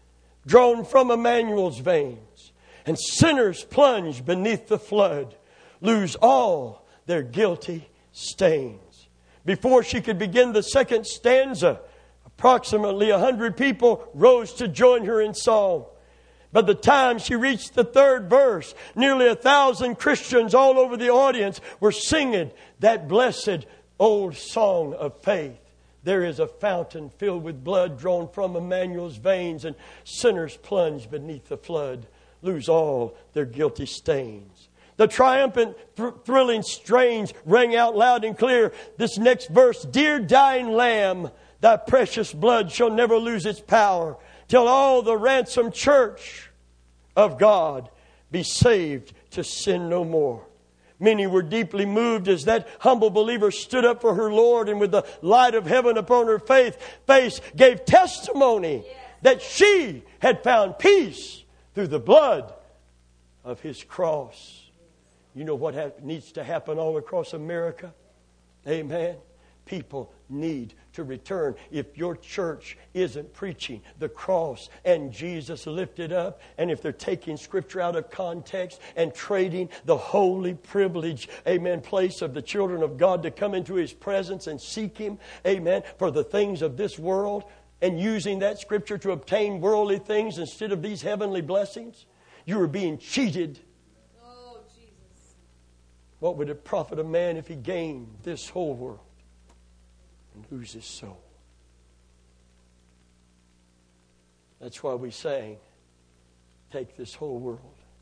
drawn from Emmanuel's veins, and sinners plunged beneath the flood lose all their guilty stains." Before she could begin the second stanza, approximately a hundred people rose to join her in song. By the time she reached the third verse, nearly a thousand Christians all over the audience were singing that blessed old song of faith. There is a fountain filled with blood drawn from Emmanuel's veins, and sinners plunged beneath the flood lose all their guilty stains. The triumphant, thr- thrilling strains rang out loud and clear. This next verse, dear dying Lamb, thy precious blood shall never lose its power, till all the ransomed church of God be saved to sin no more. Many were deeply moved as that humble believer stood up for her Lord, and with the light of heaven upon her faith, face gave testimony that she had found peace through the blood of His cross. You know what ha- needs to happen all across America? Amen. People need to return. If your church isn't preaching the cross and Jesus lifted up, and if they're taking Scripture out of context and trading the holy privilege, amen, place of the children of God to come into His presence and seek Him, amen, for the things of this world, and using that Scripture to obtain worldly things instead of these heavenly blessings, you are being cheated. Oh, Jesus. What would it profit a man if he gained this whole world and lose his soul? That's why we sang, take this whole world,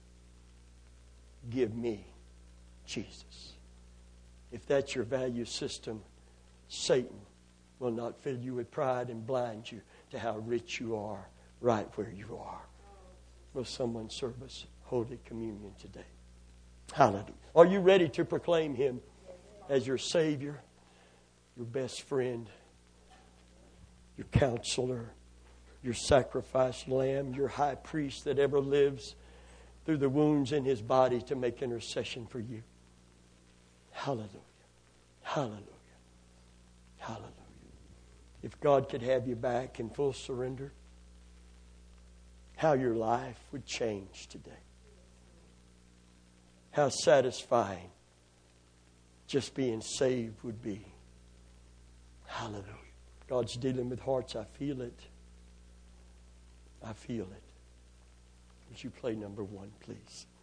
give me Jesus. If that's your value system, Satan will not fill you with pride and blind you to how rich you are right where you are. Will someone serve us Holy Communion today? Hallelujah. Are you ready to proclaim Him as your Savior, your best friend, your counselor, your sacrificed lamb, your high priest that ever lives through the wounds in His body to make intercession for you? Hallelujah. Hallelujah. Hallelujah. If God could have you back in full surrender, how your life would change today. How satisfying just being saved would be. Hallelujah. God's dealing with hearts. I feel it. I feel it. Would you play number one, please?